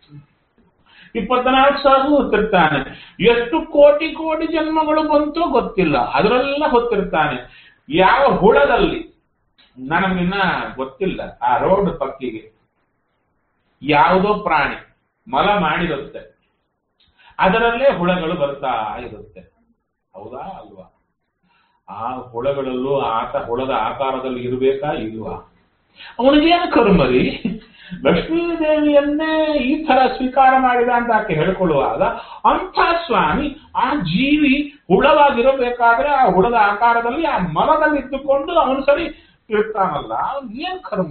24 ತಾಸು ಹೊತ್ತಿರ್ತಾನೆ. ಎಷ್ಟು ಕೋಟಿ ಕೋಟಿ ಜನ್ಮಗಳು ಬಂತೋ ಗೊತ್ತಿಲ್ಲ, ಅದರೆಲ್ಲ ಹೊತ್ತಿರ್ತಾನೆ. ಯಾವ ಹುಳದಲ್ಲಿ, ನನಗಿನ್ನ ಗೊತ್ತಿಲ್ಲ, ಆ ರೋಡ್ ಪಕ್ಕಿಗೆ ಯಾವುದೋ ಪ್ರಾಣಿ ಮಲ ಮಾಡಿರುತ್ತೆ, ಅದರಲ್ಲೇ ಹುಳಗಳು ಬರ್ತಾ ಇರುತ್ತೆ. ಹೌದಾ ಅಲ್ವಾ? ಆ ಹುಳಗಳಲ್ಲೂ ಆತ ಹುಳದ ಆಕಾರದಲ್ಲಿ ಇರಬೇಕಾ ಇಲ್ವಾ? ಅವನಿಗೇನು ಕರ್ಮರಿ? ಲಕ್ಷ್ಮೀದೇವಿಯನ್ನೇ ಈ ತರ ಸ್ವೀಕಾರ ಮಾಡಿದ ಅಂತ ಆಕೆ ಹೇಳ್ಕೊಳ್ಳುವಾಗ ಅಂಥ ಸ್ವಾಮಿ ಆ ಜೀವಿ ಹುಳವಾಗಿರಬೇಕಾದ್ರೆ ಆ ಹುಳದ ಆಕಾರದಲ್ಲಿ ಆ ಮರದಲ್ಲಿ ಇದ್ದುಕೊಂಡು ಅವನು ಸರಿ ಇರ್ತಾನಲ್ಲ, ಏನ್ ಕರ್ಮ?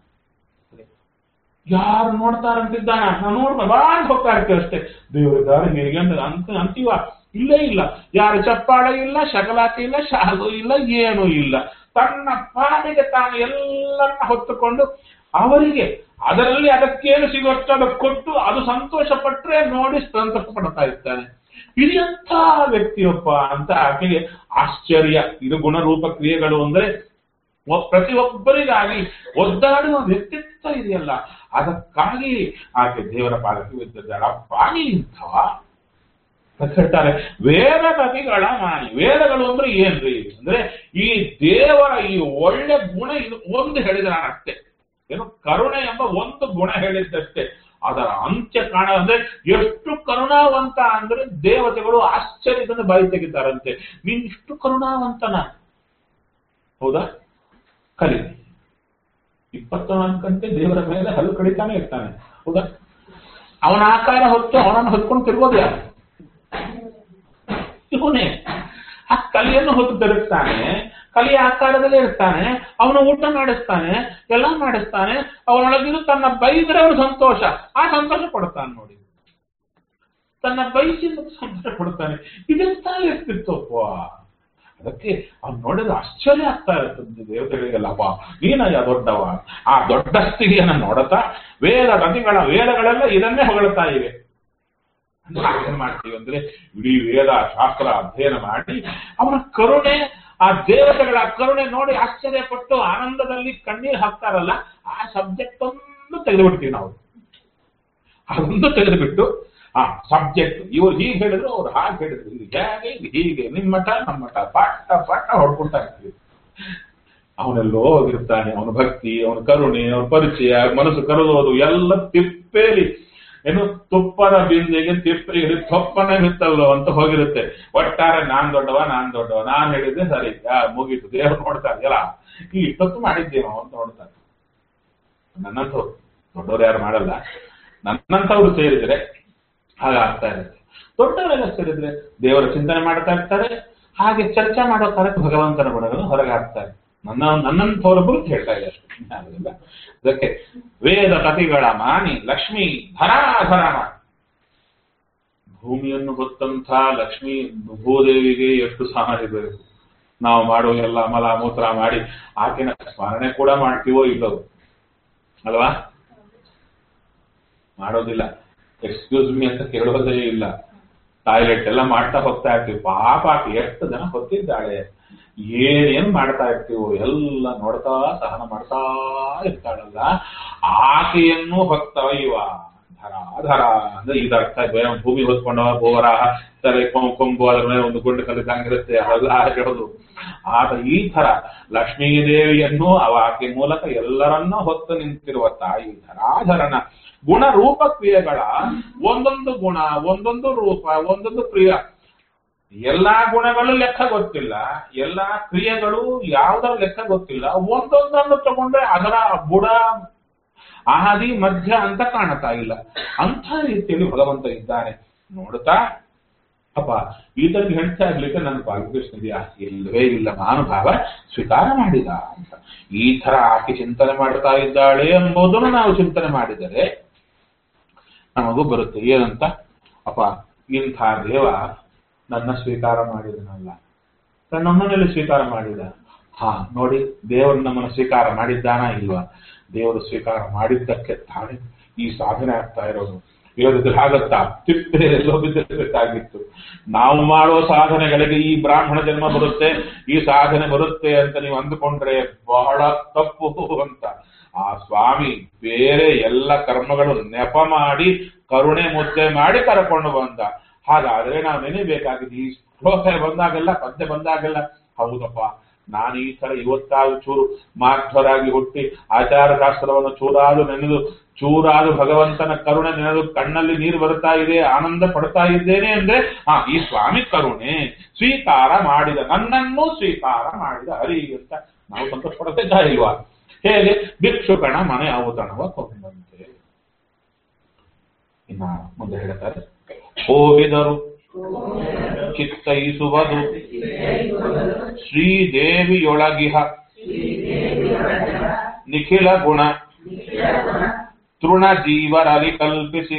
ಯಾರು ನೋಡ್ತಾರಂತಿದ್ದಾನ, ನಾವು ನೋಡ್ಬಾರ್ದು ಬಾಳ್ ಹೋಗ್ತಾ ಇರ್ತೀವಿ ಅಷ್ಟೇ. ದೇವರಿದ್ದಾರೆ ಹೇಗೆ ಅಂತೀವ? ಇಲ್ಲೇ ಇಲ್ಲ. ಯಾರು ಚಪ್ಪಾಳೆ ಇಲ್ಲ, ಶಕಲಾತಿ ಇಲ್ಲ, ಶಾಲು ಇಲ್ಲ, ಏನೂ ಇಲ್ಲ. ತನ್ನ ಪಾಡಿಗೆ ತಾನು ಎಲ್ಲರನ್ನ ಹೊತ್ತುಕೊಂಡು ಅವರಿಗೆ ಅದರಲ್ಲಿ ಅದಕ್ಕೇನು ಸಿಗುತ್ತೋ ಅದಕ್ಕೆ ಕೊಟ್ಟು ಅದು ಸಂತೋಷ ಪಟ್ರೆ ನೋಡಿ ಸಂತೋಷ ಪಡ್ತಾ ಇರ್ತಾನೆ. ಇದು ಎಂಥ ವ್ಯಕ್ತಿಯೊಬ್ಬ ಅಂತ ಆಕೆಗೆ ಆಶ್ಚರ್ಯ. ಇದು ಗುಣರೂಪ ಕ್ರಿಯೆಗಳು ಅಂದ್ರೆ ಪ್ರತಿಯೊಬ್ಬರಿಗಾಗಿ ಒದ್ದಾಡುವ ವ್ಯಕ್ತಿತ್ವ ಇದೆಯಲ್ಲ, ಅದಕ್ಕಾಗಿ ಆಕೆ ದೇವರ ಪಾದಕ್ಕೆ ಬಿದ್ದಿದ್ದಾಳೆ. ಅಪ್ಪಾಗಿ ಇಂಥವ ಹೇಳ್ತಾರೆ ವೇದಗತಿಗಳ ಮಾಣಿ. ವೇದಗಳು ಅಂದ್ರೆ ಏನ್ರಿ ಅಂದ್ರೆ ಈ ದೇವರ ಈ ಒಳ್ಳೆ ಗುಣ ಇದು ಒಂದು ಹೇಳಿದ್ರೆ ನಾನಷ್ಟೇ, ಏನು ಕರುಣೆ ಎಂಬ ಒಂದು ಗುಣ ಹೇಳಿದ್ದಷ್ಟೇ. ಅದರ ಅಂತ್ಯ ಕಾಣ ಅಂದ್ರೆ ಎಷ್ಟು ಕರುಣಾವಂತ ಅಂದ್ರೆ ದೇವತೆಗಳು ಆಶ್ಚರ್ಯದಿಂದ ಬಾಯಿ ತೆಗಿತಾರಂತೆ. ನೀನ್ ಇಷ್ಟು ಕರುಣಾವಂತನ? ಹೌದಾ? ಕಲಿ 24 ಗಂಟೆ ದೇವರ ಮೇಲೆ ಹಲ್ಲು ಕಡಿತಾನೆ ಇರ್ತಾನೆ. ಹೌದಾ? ಅವನ ಆಕಾರ ಹೊತ್ತು ಅವನನ್ನು ಹೊತ್ಕೊಂಡು ತಿರ್ಗೋದು ಯಾರು? ಇವನೇ. ಆ ಕಲಿಯನ್ನು ಹೊತ್ತು ತಿರುಗ್ತಾನೆ, ಕಲಿಯ ಆಕಾರದಲ್ಲೇ ಇರ್ತಾನೆ, ಅವನು ಊಟ ಮಾಡಿಸ್ತಾನೆ, ಎಲ್ಲ ಮಾಡಿಸ್ತಾನೆ. ಅವನೊಳಗಿದು ತನ್ನ ಬೈದ್ರೆ ಅವನು ಸಂತೋಷ, ಆ ಸಂತೋಷ ಕೊಡ್ತಾನೆ ನೋಡಿ. ತನ್ನ ಬೈಸಿಂದ ಸಂತೋಷ ಕೊಡ್ತಾನೆ. ಇದೆಂತ ಇರ್ತಿತ್ತಪ್ಪ. ಅದಕ್ಕೆ ಅವ್ನು ನೋಡಿದ್ರೆ ಆಶ್ಚರ್ಯ ಆಗ್ತಾ ಇರ್ತದೆ ದೇವತೆಗಳಿಗೆಲ್ಲ. ಅಪ್ಪ ನೀನಯ್ಯ ದೊಡ್ಡವ. ಆ ದೊಡ್ಡ ಸ್ಥಿತಿಯನ್ನು ನೋಡುತ್ತಾ ವೇದಗಳೆಲ್ಲ ಇದನ್ನೇ ಹೊಗಳ್ತಾ ಇವೆ. ಏನ್ ಮಾಡ್ತೀವಿ ಅಂದ್ರೆ ಇಡೀ ವೇದ ಶಾಸ್ತ್ರ ಅಧ್ಯಯನ ಮಾಡಿ ಅವನ ಕರುಣೆ, ಆ ದೇವತೆಗಳ ಕರುಣೆ ನೋಡಿ ಆಶ್ಚರ್ಯಪಟ್ಟು ಆನಂದದಲ್ಲಿ ಕಣ್ಣೀರು ಹಾಕ್ತಾರಲ್ಲ, ಆ ಸಬ್ಜೆಕ್ಟ್ ಒಂದು ತೆಗೆದುಬಿಡ್ತೀವಿ ನಾವು. ಅದೊಂದು ತೆಗೆದುಬಿಟ್ಟು ಆ ಸಬ್ಜೆಕ್ಟ್ ಇವ್ರು ಹೀಗೆ ಹೇಳಿದ್ರು, ಅವ್ರು ಹಾಗೆ ಹೇಳಿದ್ರು, ಇದು ಹೇಗೆ, ಇದು ಹೀಗೆ, ನಿಮ್ಮ ಮಠ ನಮ್ಮ ಮಠ ಪಾಠ ಹೊಡ್ಕೊಳ್ತಾ ಇರ್ತೀವಿ. ಅವನೆಲ್ಲೋ ಹೋಗಿರ್ತಾನೆ. ಅವನ ಭಕ್ತಿ, ಅವನ ಕರುಣೆ, ಅವನ ಪರಿಚಯ, ಮನಸ್ಸು ಕರೆದೋದು ಎಲ್ಲ ತಿಪ್ಪೇಲಿ, ಏನು ತುಪ್ಪದ ಬಿಂದಿಗೆ ತಿಪ್ಪೆಗೆ ತೊಪ್ಪನೇ ಬಿತ್ತಲ್ವ ಅಂತ ಹೋಗಿರುತ್ತೆ. ಒಟ್ಟಾರೆ ನಾನ್ ದೊಡ್ಡವ, ನಾನ್ ಹೇಳಿದ್ದೆ ಸರಿ, ಮುಗೀತು. ದೇವರು ನೋಡ್ತಾರೆ ಎಲ್ಲ ಈ ಇಷ್ಟೊತ್ತು ಮಾಡಿದ್ದೇನೋ ಅಂತ ನೋಡ್ತಾರೆ. ನನ್ನಂಥವ್ರು ದೊಡ್ಡವ್ರು ಯಾರು ಮಾಡಲ್ಲ, ನನ್ನಂಥವ್ರು ಸೇರಿದ್ರೆ ಹಾಗಾಗ್ತಾ ಇರುತ್ತೆ. ದೊಡ್ಡವರೆಲ್ಲ ಸೇರಿದ್ರೆ ದೇವರ ಚಿಂತನೆ ಮಾಡ್ತಾ ಇರ್ತಾರೆ, ಹಾಗೆ ಚರ್ಚೆ ಮಾಡೋ ಕಾಲಕ್ಕೆ ಭಗವಂತನ ಗುಣಗಳು ಹೊರಗೆ ಹಾಕ್ತಾರೆ. ನನ್ನಂಥವ್ರ ಕುರಿತು ಹೇಳ್ತಾ ಇದೆ ಅಷ್ಟೇ. ಅದಕ್ಕೆ ವೇದ ಕತಿಗಳ ಮಾನಿ ಲಕ್ಷ್ಮೀ ಧರಾಧರ ಮಾಡಿ. ಭೂಮಿಯನ್ನು ಹೊತ್ತಂಥ ಲಕ್ಷ್ಮೀ ಭೂದೇವಿಗೆ ಎಷ್ಟು ಸಹಾಯಬೇಕು. ನಾವು ಮಾಡೋ ಎಲ್ಲ ಮಲ ಮೂತ್ರ ಮಾಡಿ ಆಕೆನ ಸ್ಮರಣೆ ಕೂಡ ಮಾಡ್ತೀವೋ ಇಲ್ಲವೋ ಅಲ್ವಾ? ಮಾಡೋದಿಲ್ಲ. ಎಕ್ಸ್ಕ್ಯೂಸ್ ಮೀ ಅಂತ ಕೇಳೋದೇ ಇಲ್ಲ. ಟಾಯ್ಲೆಟ್ ಎಲ್ಲ ಮಾಡ್ತಾ ಹೋಗ್ತಾ ಇರ್ತೀವಿ. ಪಾಪ ಆಕೆ ಎಷ್ಟು ಜನ ಹೊತ್ತಿದ್ದಾಳೆ, ಏನೇನು ಮಾಡ್ತಾ ಇರ್ತೀವೋ ಎಲ್ಲ ನೋಡ್ತಾ ಸಹನ ಮಾಡ್ತಾ ಇರ್ತಾಳಲ್ಲ, ಆಕೆಯನ್ನು ಹೊತ್ತವ ಇವ ಧರಾಧರ ಅಂದ್ರೆ ಇದರ್ಥ ಭೂಮಿ ಹೊತ್ಕೊಂಡವ ಗೋವರಾಹ ತಲೆ ಕೊಂಬು ಅದರ ಮೇಲೆ ಒಂದು ಗುಂಡು ಕಲಿತಂಗಿರುತ್ತೆ ಅದೆಲ್ಲ ಹೇಳೋದು. ಆತ ಈ ತರ ಲಕ್ಷ್ಮೀದೇವಿಯನ್ನು ಆಕೆ ಮೂಲಕ ಎಲ್ಲರನ್ನೂ ಹೊತ್ತು ನಿಂತಿರುವ ತಾಯಿ ಧರಾಧರನ ಗುಣ ರೂಪ ಕ್ರಿಯೆಗಳ ಒಂದೊಂದು ಗುಣ, ಒಂದೊಂದು ರೂಪ, ಒಂದೊಂದು ಕ್ರಿಯ, ಎಲ್ಲಾ ಗುಣಗಳು ಲೆಕ್ಕ ಗೊತ್ತಿಲ್ಲ, ಎಲ್ಲಾ ಕ್ರಿಯೆಗಳು ಯಾವುದರ ಲೆಕ್ಕ ಗೊತ್ತಿಲ್ಲ. ಒಂದೊಂದನ್ನು ತಗೊಂಡ್ರೆ ಅದರ ಬುಡ ಆದಿ ಮಧ್ಯ ಅಂತ ಕಾಣತಾ ಇಲ್ಲ. ಅಂಥ ರೀತಿಯಲ್ಲಿ ಭಗವಂತ ಇದ್ದಾನೆ. ನೋಡ್ತಾ ಅಪ್ಪ ಈತನಿಗೆ ಹೆಂಡತಿ ಆಗ್ಲಿಕ್ಕೆ ನನ್ನ ಕ್ವಾಲಿಫಿಕೇಶನ್ ಇದೆಯಾ? ಇಲ್ಲವೇ ಇಲ್ಲ, ಮಹಾನುಭಾವ ಸ್ವೀಕಾರ ಮಾಡಿದ ಅಂತ ಈ ತರ ಆಕೆ ಚಿಂತನೆ ಮಾಡ್ತಾ ಇದ್ದಾಳೆ ಎಂಬುದನ್ನು ನಾವು ಚಿಂತನೆ ಮಾಡಿದರೆ ನಮಗೂ ಬರುತ್ತೆ. ಏನಂತ, ಅಪ್ಪ ಇಂಥ ದೇವ ನನ್ನ ಸ್ವೀಕಾರ ಮಾಡಿದನಲ್ಲ, ನಮ್ಮನ್ನೆಲ್ಲಿ ಸ್ವೀಕಾರ ಮಾಡಿದ? ಹಾ ನೋಡಿ, ದೇವರು ನಮ್ಮನ್ನು ಸ್ವೀಕಾರ ಮಾಡಿದ್ದಾನ ಇಲ್ವಾ? ದೇವರು ಸ್ವೀಕಾರ ಮಾಡಿದ್ದಕ್ಕೆ ತಾನೇ ಈ ಸಾಧನೆ ಆಗ್ತಾ ಇರೋದು. ಇರೋದಿದ್ರೆ ಆಗತ್ತಾ? ತಿಪ್ಪೆ ಎಲ್ಲೋ ಬಿದ್ದಿರಬೇಕಾಗಿತ್ತು. ನಾವು ಮಾಡೋ ಸಾಧನೆಗಳಿಗೆ ಈ ಬ್ರಾಹ್ಮಣ ಜನ್ಮ ಬರುತ್ತೆ, ಈ ಸಾಧನೆ ಬರುತ್ತೆ ಅಂತ ನೀವು ಅಂದುಕೊಂಡ್ರೆ ಬಹಳ ತಪ್ಪು ಅಂತ. ಆ ಸ್ವಾಮಿ ಬೇರೆ ಎಲ್ಲ ಕರ್ಮಗಳು ನೆಪ ಮಾಡಿ ಕರುಣೆ ಮುದ್ದೆ ಮಾಡಿ ಕರ್ಕೊಂಡು ಬಂದ. ಹಾಗಾದ್ರೆ ನಾವು ನೆನೆಬೇಕಾಗಿದೆ. ಈ ಶ್ಲೋಕ ಬಂದಾಗೆಲ್ಲ, ಪದ್ಯ ಬಂದಾಗೆಲ್ಲ, ಹೌದಪ್ಪ ನಾನು ಈ ತರ ಇವತ್ತಾದ್ರು ಚೂರು ಮಾಧ್ವರಾಗಿ ಹುಟ್ಟಿ ಆಚಾರ ಶಾಸ್ತ್ರವನ್ನು ಚೂರಾದು ನೆನೆದು ಚೂರಾದು ಭಗವಂತನ ಕರುಣೆ ನೆನೆದು ಕಣ್ಣಲ್ಲಿ ನೀರು ಬರ್ತಾ ಇದೆ, ಆನಂದ ಪಡ್ತಾ ಇದ್ದೇನೆ ಅಂದ್ರೆ ಈ ಸ್ವಾಮಿ ಕರುಣೆ ಸ್ವೀಕಾರ ಮಾಡಿದ, ನನ್ನನ್ನು ಸ್ವೀಕಾರ ಮಾಡಿದ ಹರಿ ಅಂತ ನಾವು ಸಂತೋಷ ಪಡ್ತಾ ಇಲ್ವಾ? ಹೇಗೆ ಭಿಕ್ಷುಕಣ ಮನೆ ಔತಣವ ಕೊಂಡಂತೆ. ಇನ್ನ ಮುಂದೆ ಹೇಳ್ತಾರೆ, ಹೋಗಿದರು ಚಿತ್ತೈಸುವುದು ಶ್ರೀದೇವಿಯೊಳಗಿಹ ನಿಖಿಲ ಗುಣ ತೃಣ ಜೀವರಲ್ಲಿ ಕಲ್ಪಿಸಿ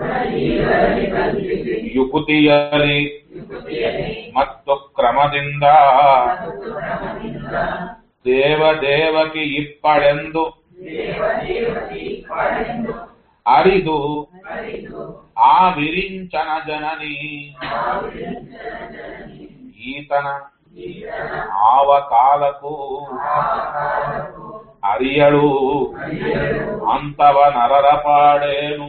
ಯುಕುತಿಯಲಿ ಮತ್ತು ಕ್ರಮದಿಂದ ದೇವದೇವಕಿ ಇಪ್ಪಳೆಂದು ಅರಿದು ಆ ವಿರಿಂಚನ ಜನನಿ ಈತನ ಆವ ಕಾಲಕ್ಕೂ ಅರಿಯಳು ಅಂತವ ನರರ ಪಾಡೇನು.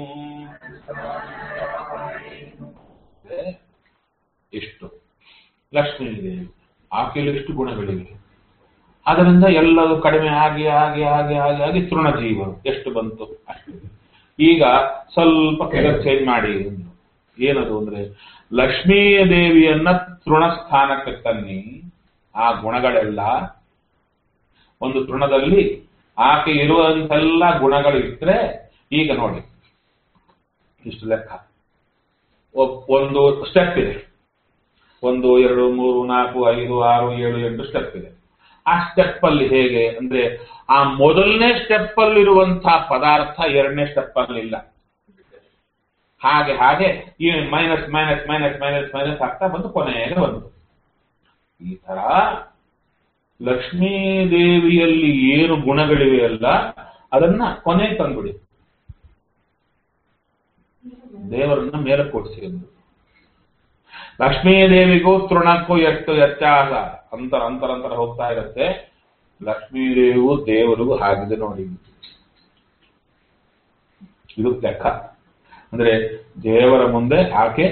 ಇಷ್ಟು ಲಕ್ಷ್ಮೀದೇವಿ, ಆಕೆಯಲ್ಲಿ ಎಷ್ಟು ಗುಣಗಳಿವೆ. ಅದರಿಂದ ಎಲ್ಲರೂ ಕಡಿಮೆ ಆಗಿ ಆಗಿ ಆಗಿ ಆಗಿ ಆಗಿ ತೃಣಜೀವರು ಎಷ್ಟು ಬಂತು ಅಷ್ಟು. ಈಗ ಸ್ವಲ್ಪ ಫಿಗರ್ ಚೇಂಜ್ ಮಾಡಿ. ಏನದು ಅಂದ್ರೆ, ಲಕ್ಷ್ಮೀದೇವಿಯನ್ನ ತೃಣಸ್ಥಾನಕ್ಕೆ ತನ್ನಿ. ಆ ಗುಣಗಳೆಲ್ಲ ಒಂದು ತೃಣದಲ್ಲಿ ಆಕೆ ಇರುವಂತೆಲ್ಲ ಗುಣಗಳು ಇದ್ರೆ, ಈಗ ನೋಡಿ ಇಷ್ಟು ಲೆಕ್ಕ, ಒಂದು ಸ್ಟೆಪ್ ಇದೆ. 1 2 3 4 5 6 7 8 ಸ್ಟೆಪ್ ಇದೆ. ಆ ಸ್ಟೆಪ್ ಅಲ್ಲಿ ಹೇಗೆ ಅಂದ್ರೆ, ಆ ಮೊದಲನೇ ಸ್ಟೆಪ್ ಅಲ್ಲಿರುವಂತಹ ಪದಾರ್ಥ ಎರಡನೇ ಸ್ಟೆಪ್ ಅಲ್ಲಿ ಇಲ್ಲ. ಹಾಗೆ ಹಾಗೆ ಈ minus minus minus minus minus ಆಗ್ತಾ ಬಂದು ಕೊನೆಗೆ ಬಂತು. ಈ ತರ ಲಕ್ಷ್ಮೀದೇವಿಯಲ್ಲಿ ಏನು ಗುಣಗಳಿವೆ ಅಲ್ಲ, ಅದನ್ನ ಕೊನೆ ತಂದ್ಬಿಡಿ, ದೇವರನ್ನ ಮೇಲೆ ಕೊಡಿಸಿದ್ದು. ಲಕ್ಷ್ಮೀದೇವಿಗೂ ತೃಣಕ್ಕೂ ಎಷ್ಟು ವ್ಯತ್ಯಾಸ, ಅಂತರ ಹೋಗ್ತಾ ಇರುತ್ತೆ. ಲಕ್ಷ್ಮೀದೇವಿಗೂ ದೇವರಿಗೂ ಹಾಗಿದೆ ನೋಡಿ. ಇದು ಲೆಕ್ಕ. ಅಂದ್ರೆ ದೇವರ ಮುಂದೆ ಆಕೆ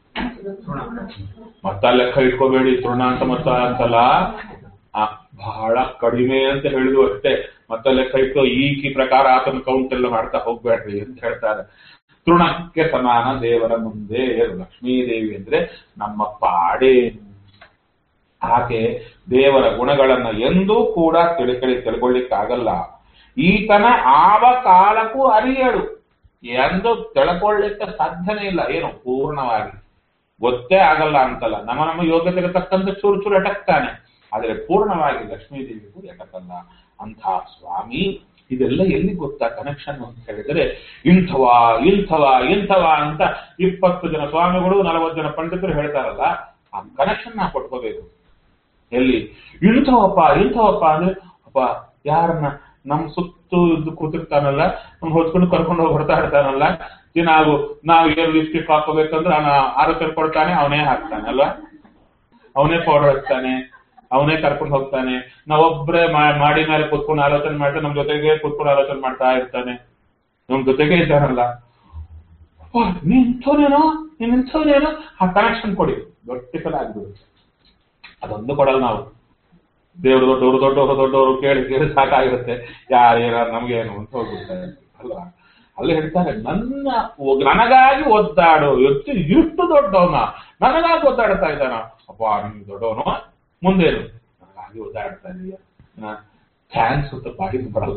ಮತ್ತ ಲೆಕ್ಕ ಇಟ್ಕೋಬೇಡಿ. ತೃಣ ಅಂತ ಮತ್ತ ಅಂತಲ್ಲ, ಬಹಳ ಕಡಿಮೆ ಅಂತ ಹೇಳಿದ್ರು ಅಷ್ಟೇ. ಮತ್ತೆ ಲೆಕ್ಕ ಇಟ್ಟು ಈ ಪ್ರಕಾರ ಆತನ ಕೌಂಟ್ ಎಲ್ಲ ಮಾಡ್ತಾ ಹೋಗ್ಬೇಡ್ರಿ ಅಂತ ಹೇಳ್ತಾರೆ. ತೃಣಕ್ಕೆ ಸಮಾನ ದೇವರ ಮುಂದೆ ಲಕ್ಷ್ಮೀದೇವಿ ಅಂದ್ರೆ ನಮ್ಮ ಪಾಡೇನು. ಆಕೆ ದೇವರ ಗುಣಗಳನ್ನ ಎಂದೂ ಕೂಡ ತಿಳ್ಕೊಳ್ಳಿಕ್ಕಾಗಲ್ಲ. ಈತನ ಆವ ಕಾಲಕ್ಕೂ ಅರಿಯಳು, ಎಂದು ತಿಳ್ಕೊಳ್ಳಿಕ್ಕೆ ಸಾಧ್ಯನೇ ಇಲ್ಲ. ಏನು ಪೂರ್ಣವಾಗಿ ಗೊತ್ತೇ ಆಗಲ್ಲ ಅಂತಲ್ಲ, ನಮ್ಮ ಯೋಗ್ಯತೆಗೆ ತಕ್ಕಂತೆ ಚೂರು ಚೂರು ಎಟಕ್ತಾನೆ, ಆದರೆ ಪೂರ್ಣವಾಗಿ ಲಕ್ಷ್ಮೀದೇವಿಗೂ ಎಟಕಲ್ಲ. ಅಂಥ ಸ್ವಾಮಿ ಇದೆಲ್ಲ ಎಲ್ಲಿ ಗೊತ್ತಾ ಕನೆಕ್ಷನ್ ಅಂತ ಹೇಳಿದರೆ, ಇಂಥವಾ ಇಂಥವಾ ಇಂಥವಾ ಅಂತ 20 ಜನ ಸ್ವಾಮಿಗಳು 40 ಜನ ಪಂಡಿತರು ಹೇಳ್ತಾರಲ್ಲ, ಆ ಕನೆಕ್ಷನ್ ನಾ ಕೊಟ್ಕೋಬೇಕು. ಎಲ್ಲಿ ಇಂಥವಪ್ಪ ಅಂದ್ರೆ, ಅಪ್ಪ ಯಾರನ್ನ ನಮ್ ಸುತ್ತು ಇದ್ದು ಕೂತಿರ್ತಾನಲ್ಲ, ನಮ್ ಹೊತ್ಕೊಂಡು ಕರ್ಕೊಂಡು ಹೋಗಿ ಹೊಡ್ತಾ ಇರ್ತಾನಲ್ಲ, ನಾವು ಏನು ಲಿಪ್ಸ್ಟಿಕ್ ಹಾಕೋಬೇಕಂದ್ರೆ ಆರೋಗ್ಯ ಕೊಡ್ತಾನೆ, ಅವನೇ ಹಾಕ್ತಾನೆ ಅಲ್ವಾ, ಅವನೇ ಪೌಡರ್ ಹಚ್ತಾನೆ, ಅವನೇ ಕರ್ಕೊಂಡು ಹೋಗ್ತಾನೆ. ನಾವೊಬ್ಬರೇ ಮಾಡಿ ಮೇಲೆ ಕೂತ್ಕೊಂಡು ಆಲೋಚನೆ ಮಾಡ್ತಾ ನಮ್ ಜೊತೆಗೆ ಕೂತ್ಕೊಂಡು ಆಲೋಚನೆ ಮಾಡ್ತಾ ಇರ್ತಾನೆ, ನಮ್ ಜೊತೆಗೆ ಇದ್ದಾನಲ್ಲ. ನಿಂಥವನೇನೋ ಆ ಕನೆಕ್ಷನ್ ಕೊಡಿ, ದೊಡ್ಡ ಆಗ್ಬಿಡುತ್ತೆ. ಅದೊಂದು ಕೊಡಲ್ಲ ನಾವು. ದೇವರು ದೊಡ್ಡವರು ಕೇಳಿ ಸಾಕಾಗಿರುತ್ತೆ, ಯಾರು ನಮ್ಗೇನು ಅಂತ ಹೋಗ್ಬಿಡ್ತಾರೆ ಅಲ್ವಾ. ಅಲ್ಲಿ ಹೇಳ್ತಾರೆ, ನನಗಾಗಿ ಒದ್ದಾಡು, ಎಷ್ಟು ದೊಡ್ಡವನ ನನಗಾಗಿ ಒದ್ದಾಡ್ತಾ ಇದ್ದಾನ, ಅಪ್ಪ ನಿಮ್ಗೆ ದೊಡ್ಡವನು, ಮುಂದೇನು ನನಗಾಗಿ ಒದ್ದಾಡ್ತಾ ಇದೀಯ, ಥ್ಯಾಂಕ್ಸ್ ಅಂತ ಬಾಡಿಗೆ ಬರಲ್ಲ.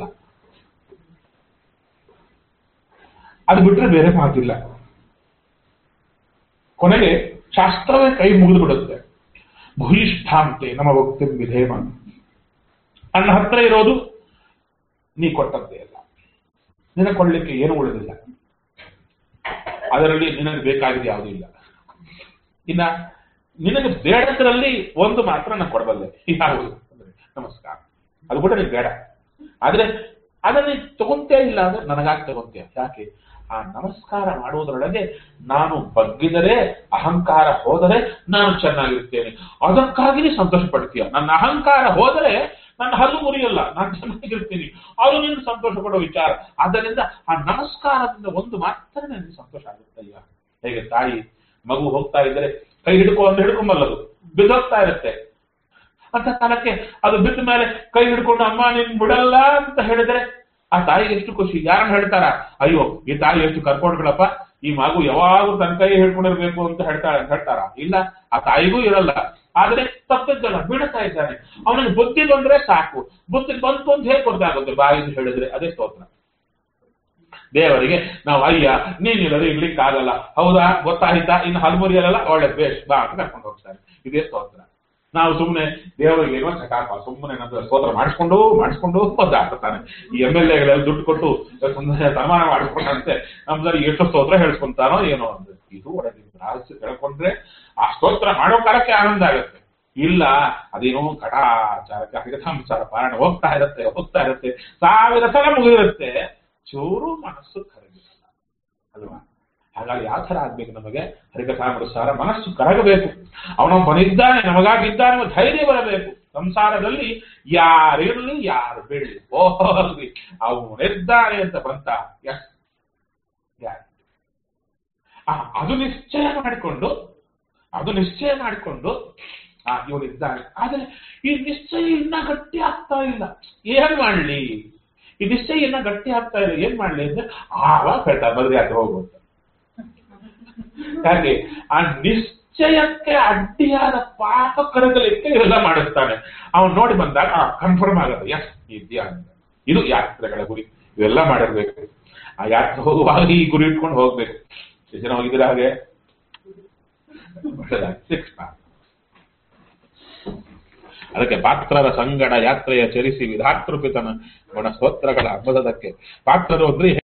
ಅದು ಬಿಟ್ರೆ ಬೇರೆ ಮಾತಿಲ್ಲ. ಕೊನೆಗೆ ಶಾಸ್ತ್ರವೇ ಕೈ ಮುಗಿದು ಬಿಡುತ್ತೆ. ಭೂಯಿಷ್ಠಾಂತೆ ನಮ್ಮ ಭಕ್ತಿ ವಿಧೇಮ, ನನ್ನ ಹತ್ರ ಇರೋದು ನೀ ಕೊಟ್ಟದ್ದೇ ಅಲ್ಲ, ನಿನಗೆ ಕೊಡ್ಲಿಕ್ಕೆ ಏನು ಉಳಿದಿಲ್ಲ, ಅದರಲ್ಲಿ ನಿನಗೆ ಬೇಕಾಗಿದೆ ಯಾವುದೂ ಇಲ್ಲ. ಇನ್ನ ನಿನಗೆ ಬೇಡದ್ರಲ್ಲಿ ಒಂದು ಮಾತ್ರ ನಾನು ಕೊಡಬಲ್ಲೆ, ಯಾವುದು ಅಂದ್ರೆ ನಮಸ್ಕಾರ. ಅದು ಕೂಡ ನಿನಗೆ ಬೇಡ, ಆದ್ರೆ ಅದನ್ನ ತಗೊಂತೇ ಇಲ್ಲ ಅಂದ್ರೆ ನನಗಾಗಿ ತಗೊಂತೀಯ. ಯಾಕೆ? ಆ ನಮಸ್ಕಾರ ಮಾಡುವುದರೊಳಗೆ ನಾನು ಬಗ್ಗಿದರೆ, ಅಹಂಕಾರ ಹೋದರೆ ನಾನು ಚೆನ್ನಾಗಿರ್ತೇನೆ, ಅದಕ್ಕಾಗಿ ನೀ ಸಂತೋಷ ಪಡ್ತೀಯ. ನನ್ನ ಅಹಂಕಾರ ಹೋದರೆ ನನ್ನ ಹಲ್ಲು ಮುರಿಯಲ್ಲ, ನಾನು ಚೆನ್ನಾಗಿರ್ತೀನಿ, ಅದು ನಿನ್ನ ಸಂತೋಷ ಕೊಡೋ ವಿಚಾರ. ಆದ್ದರಿಂದ ಆ ನಮಸ್ಕಾರದಿಂದ ಒಂದು ಮಾತ್ರ ನನಗೆ ಸಂತೋಷ ಆಗುತ್ತಯ್ಯ. ಹೇಗೆ ತಾಯಿ ಮಗು ಹೋಗ್ತಾ ಇದ್ದರೆ ಕೈ ಹಿಡ್ಕೊಂಬಲ್ಲದು, ಬಿದ್ದೋಗ್ತಾ ಇರುತ್ತೆ. ಅಂತ ಕಾಲಕ್ಕೆ ಅದು ಬಿದ್ದ ಮೇಲೆ ಕೈ ಹಿಡ್ಕೊಂಡು ಅಮ್ಮ ನೀನ್ ಬಿಡಲ್ಲ ಅಂತ ಹೇಳಿದ್ರೆ ಆ ತಾಯಿಗೆ ಎಷ್ಟು ಖುಷಿ. ಯಾರನ್ನ ಹೇಳ್ತಾರ, ಅಯ್ಯೋ ಈ ತಾಯಿ ಎಷ್ಟು ಕರ್ಕೊಂಡ್ಗಳಪ್ಪ, ಈ ಮಗು ಯಾವಾಗೂ ತನ್ನ ಕೈ ಹಿಡ್ಕೊಂಡಿರ್ಬೇಕು ಅಂತ ಹೇಳ್ತಾರ? ಇಲ್ಲ, ಆ ತಾಯಿಗೂ ಇರಲ್ಲ. ಆದ್ರೆ ತಪ್ಪಿದ್ದಲ್ಲ, ಬಿಡ್ತಾ ಇದ್ದಾನೆ. ಅವನಿಗೆ ಬುದ್ಧಿ ಬಂದ್ರೆ ಸಾಕು. ಬುದ್ಧಿ ಬಂತು ಅಂತ ಹೇಗೆ ಗೊತ್ತಾಗುತ್ತೆ? ಬಾಯಿಂದ ಹೇಳಿದ್ರೆ ಅದೇ ಸ್ತೋತ್ರ. ದೇವರಿಗೆ ನಾವು ಅಯ್ಯ ನೀನಿಲ್ಲದೆ ಇರ್ಲಿಕ್ಕಾಗಲ್ಲ, ಹೌದಾ ಗೊತ್ತಾಯ್ತಾ, ಇನ್ನು ಹಲ್ಮುರಿಯಲ್ಲ, ಒಳ್ಳೆ ಬೇಷ್ ಬಾ ಅಂತ ಕರ್ಕೊಂಡು ಹೋಗ್ತಾರೆ. ಇದೇ ಸ್ತೋತ್ರ. ನಾವು ಸುಮ್ಮನೆ ದೇವರಿಗೆ ಏನೋ ಚಟಾಪ ಸುಮ್ಮನೆ ಸ್ತೋತ್ರ ಮಾಡಿಸ್ಕೊಂಡು ಒದ್ದಾಡ್ತಾನೆ. ಈ MLA ದುಡ್ಡು ಕೊಟ್ಟು ಸನ್ಮಾನ ಮಾಡಿಸ್ಕೊಂಡಂತೆ ನಮ್ದಲ್ಲಿ ಎಷ್ಟು ಸ್ತೋತ್ರ ಹೇಳ್ಕೊಂತಾನೋ ಏನೋ ಅಂದ್ರೆ, ಇದು ಒಳಗೆ ರಹಸ್ಯ ತಿಳ್ಕೊಂಡ್ರೆ ಆ ಸ್ತೋತ್ರ ಮಾಡೋ ಕಾಲಕ್ಕೆ ಆನಂದ ಆಗುತ್ತೆ. ಇಲ್ಲ ಅದೇನೋ ಕಟಾಚಾರಕ್ಕೆ ಹರಿಕಥಾಂಸಾರ ಪಾರಾಯಣ ಹೋಗ್ತಾ ಇರುತ್ತೆ 1000 ಸಲ ಮುಗಿದಿರುತ್ತೆ, ಚೂರು ಮನಸ್ಸು ಕರಗಿಲ್ಲ ಅಲ್ವಾ. ಹಾಗಾಗಿ ಯಾವ ತರ ಆಗ್ಬೇಕು ನಮಗೆ? ಹರಿಕಥಾಮೃತಸಾರ ಮನಸ್ಸು ಕರಗಬೇಕು. ಅವನೊಬ್ಬನಿದ್ದಾನೆ, ನಮಗಾಗಿದ್ದಾನೆ, ಧೈರ್ಯ ಬರಬೇಕು. ಸಂಸಾರದಲ್ಲಿ ಯಾರಿರಲಿ ಯಾರು ಬೀಳಲಿ ಹೋಗ್ಲಿ, ಅವನಿದ್ದಾನೆ ಅಂತ ಬಂತ ಅದು ನಿಶ್ಚಯ ಮಾಡಿಕೊಂಡು ಇವನಿದ್ದಾನೆ. ಆದ್ರೆ ಈ ನಿಶ್ಚಯ ಇನ್ನ ಗಟ್ಟಿ ಆಗ್ತಾ ಇಲ್ಲ, ಏನ್ ಮಾಡ್ಲಿ? ಈ ನಿಶ್ಚಯ ಇನ್ನ ಗಟ್ಟಿ ಆಗ್ತಾ ಇಲ್ಲ, ಏನ್ ಮಾಡ್ಲಿ ಅಂದ್ರೆ ಆವಾಗ ಹೇಳ್ತಾರೆ ಬದ್ರಿ ಆತ ಹೋಗುವಂತ. ಹಾಗೆ ಆ ನಿಶ್ಚಯಕ್ಕೆ ಅಡ್ಡಿಯಾದ ಪಾಪ ಕರಗಲಿಕ್ಕೆ ಇವೆಲ್ಲ ಮಾಡಿಸ್ತಾನೆ. ಅವನು ನೋಡಿ ಬಂದಾಗ ಕನ್ಫರ್ಮ್ ಆಗತ್ತೆ, ಎಸ್ ಇದೆಯಾ ಅಂತ. ಇದು ಯಾತ್ರೆಗಳ ಗುರಿ, ಇವೆಲ್ಲ ಮಾಡಿರ್ಬೇಕು. ಆ ಯಾತ್ರೆ ಹೋಗುವಾಗ ಈ ಗುರಿ ಇಟ್ಕೊಂಡು ಹೋಗ್ಬೇಕು. ಎಷ್ಟು ಜನ ಹೋಗಿದ್ರೆ ಹಾಗೆ ಅದಕ್ಕೆ ಪಾತ್ರರ ಸಂಗಡ ಯಾತ್ರೆಯ ಚರಿಸಿ ವಿಧಾತೃಪಿತನ ಗುಣ ಸ್ತೋತ್ರಗಳ ಹಬ್ಬದಕ್ಕೆ ಪಾತ್ರರು ಅಂದ್ರೆ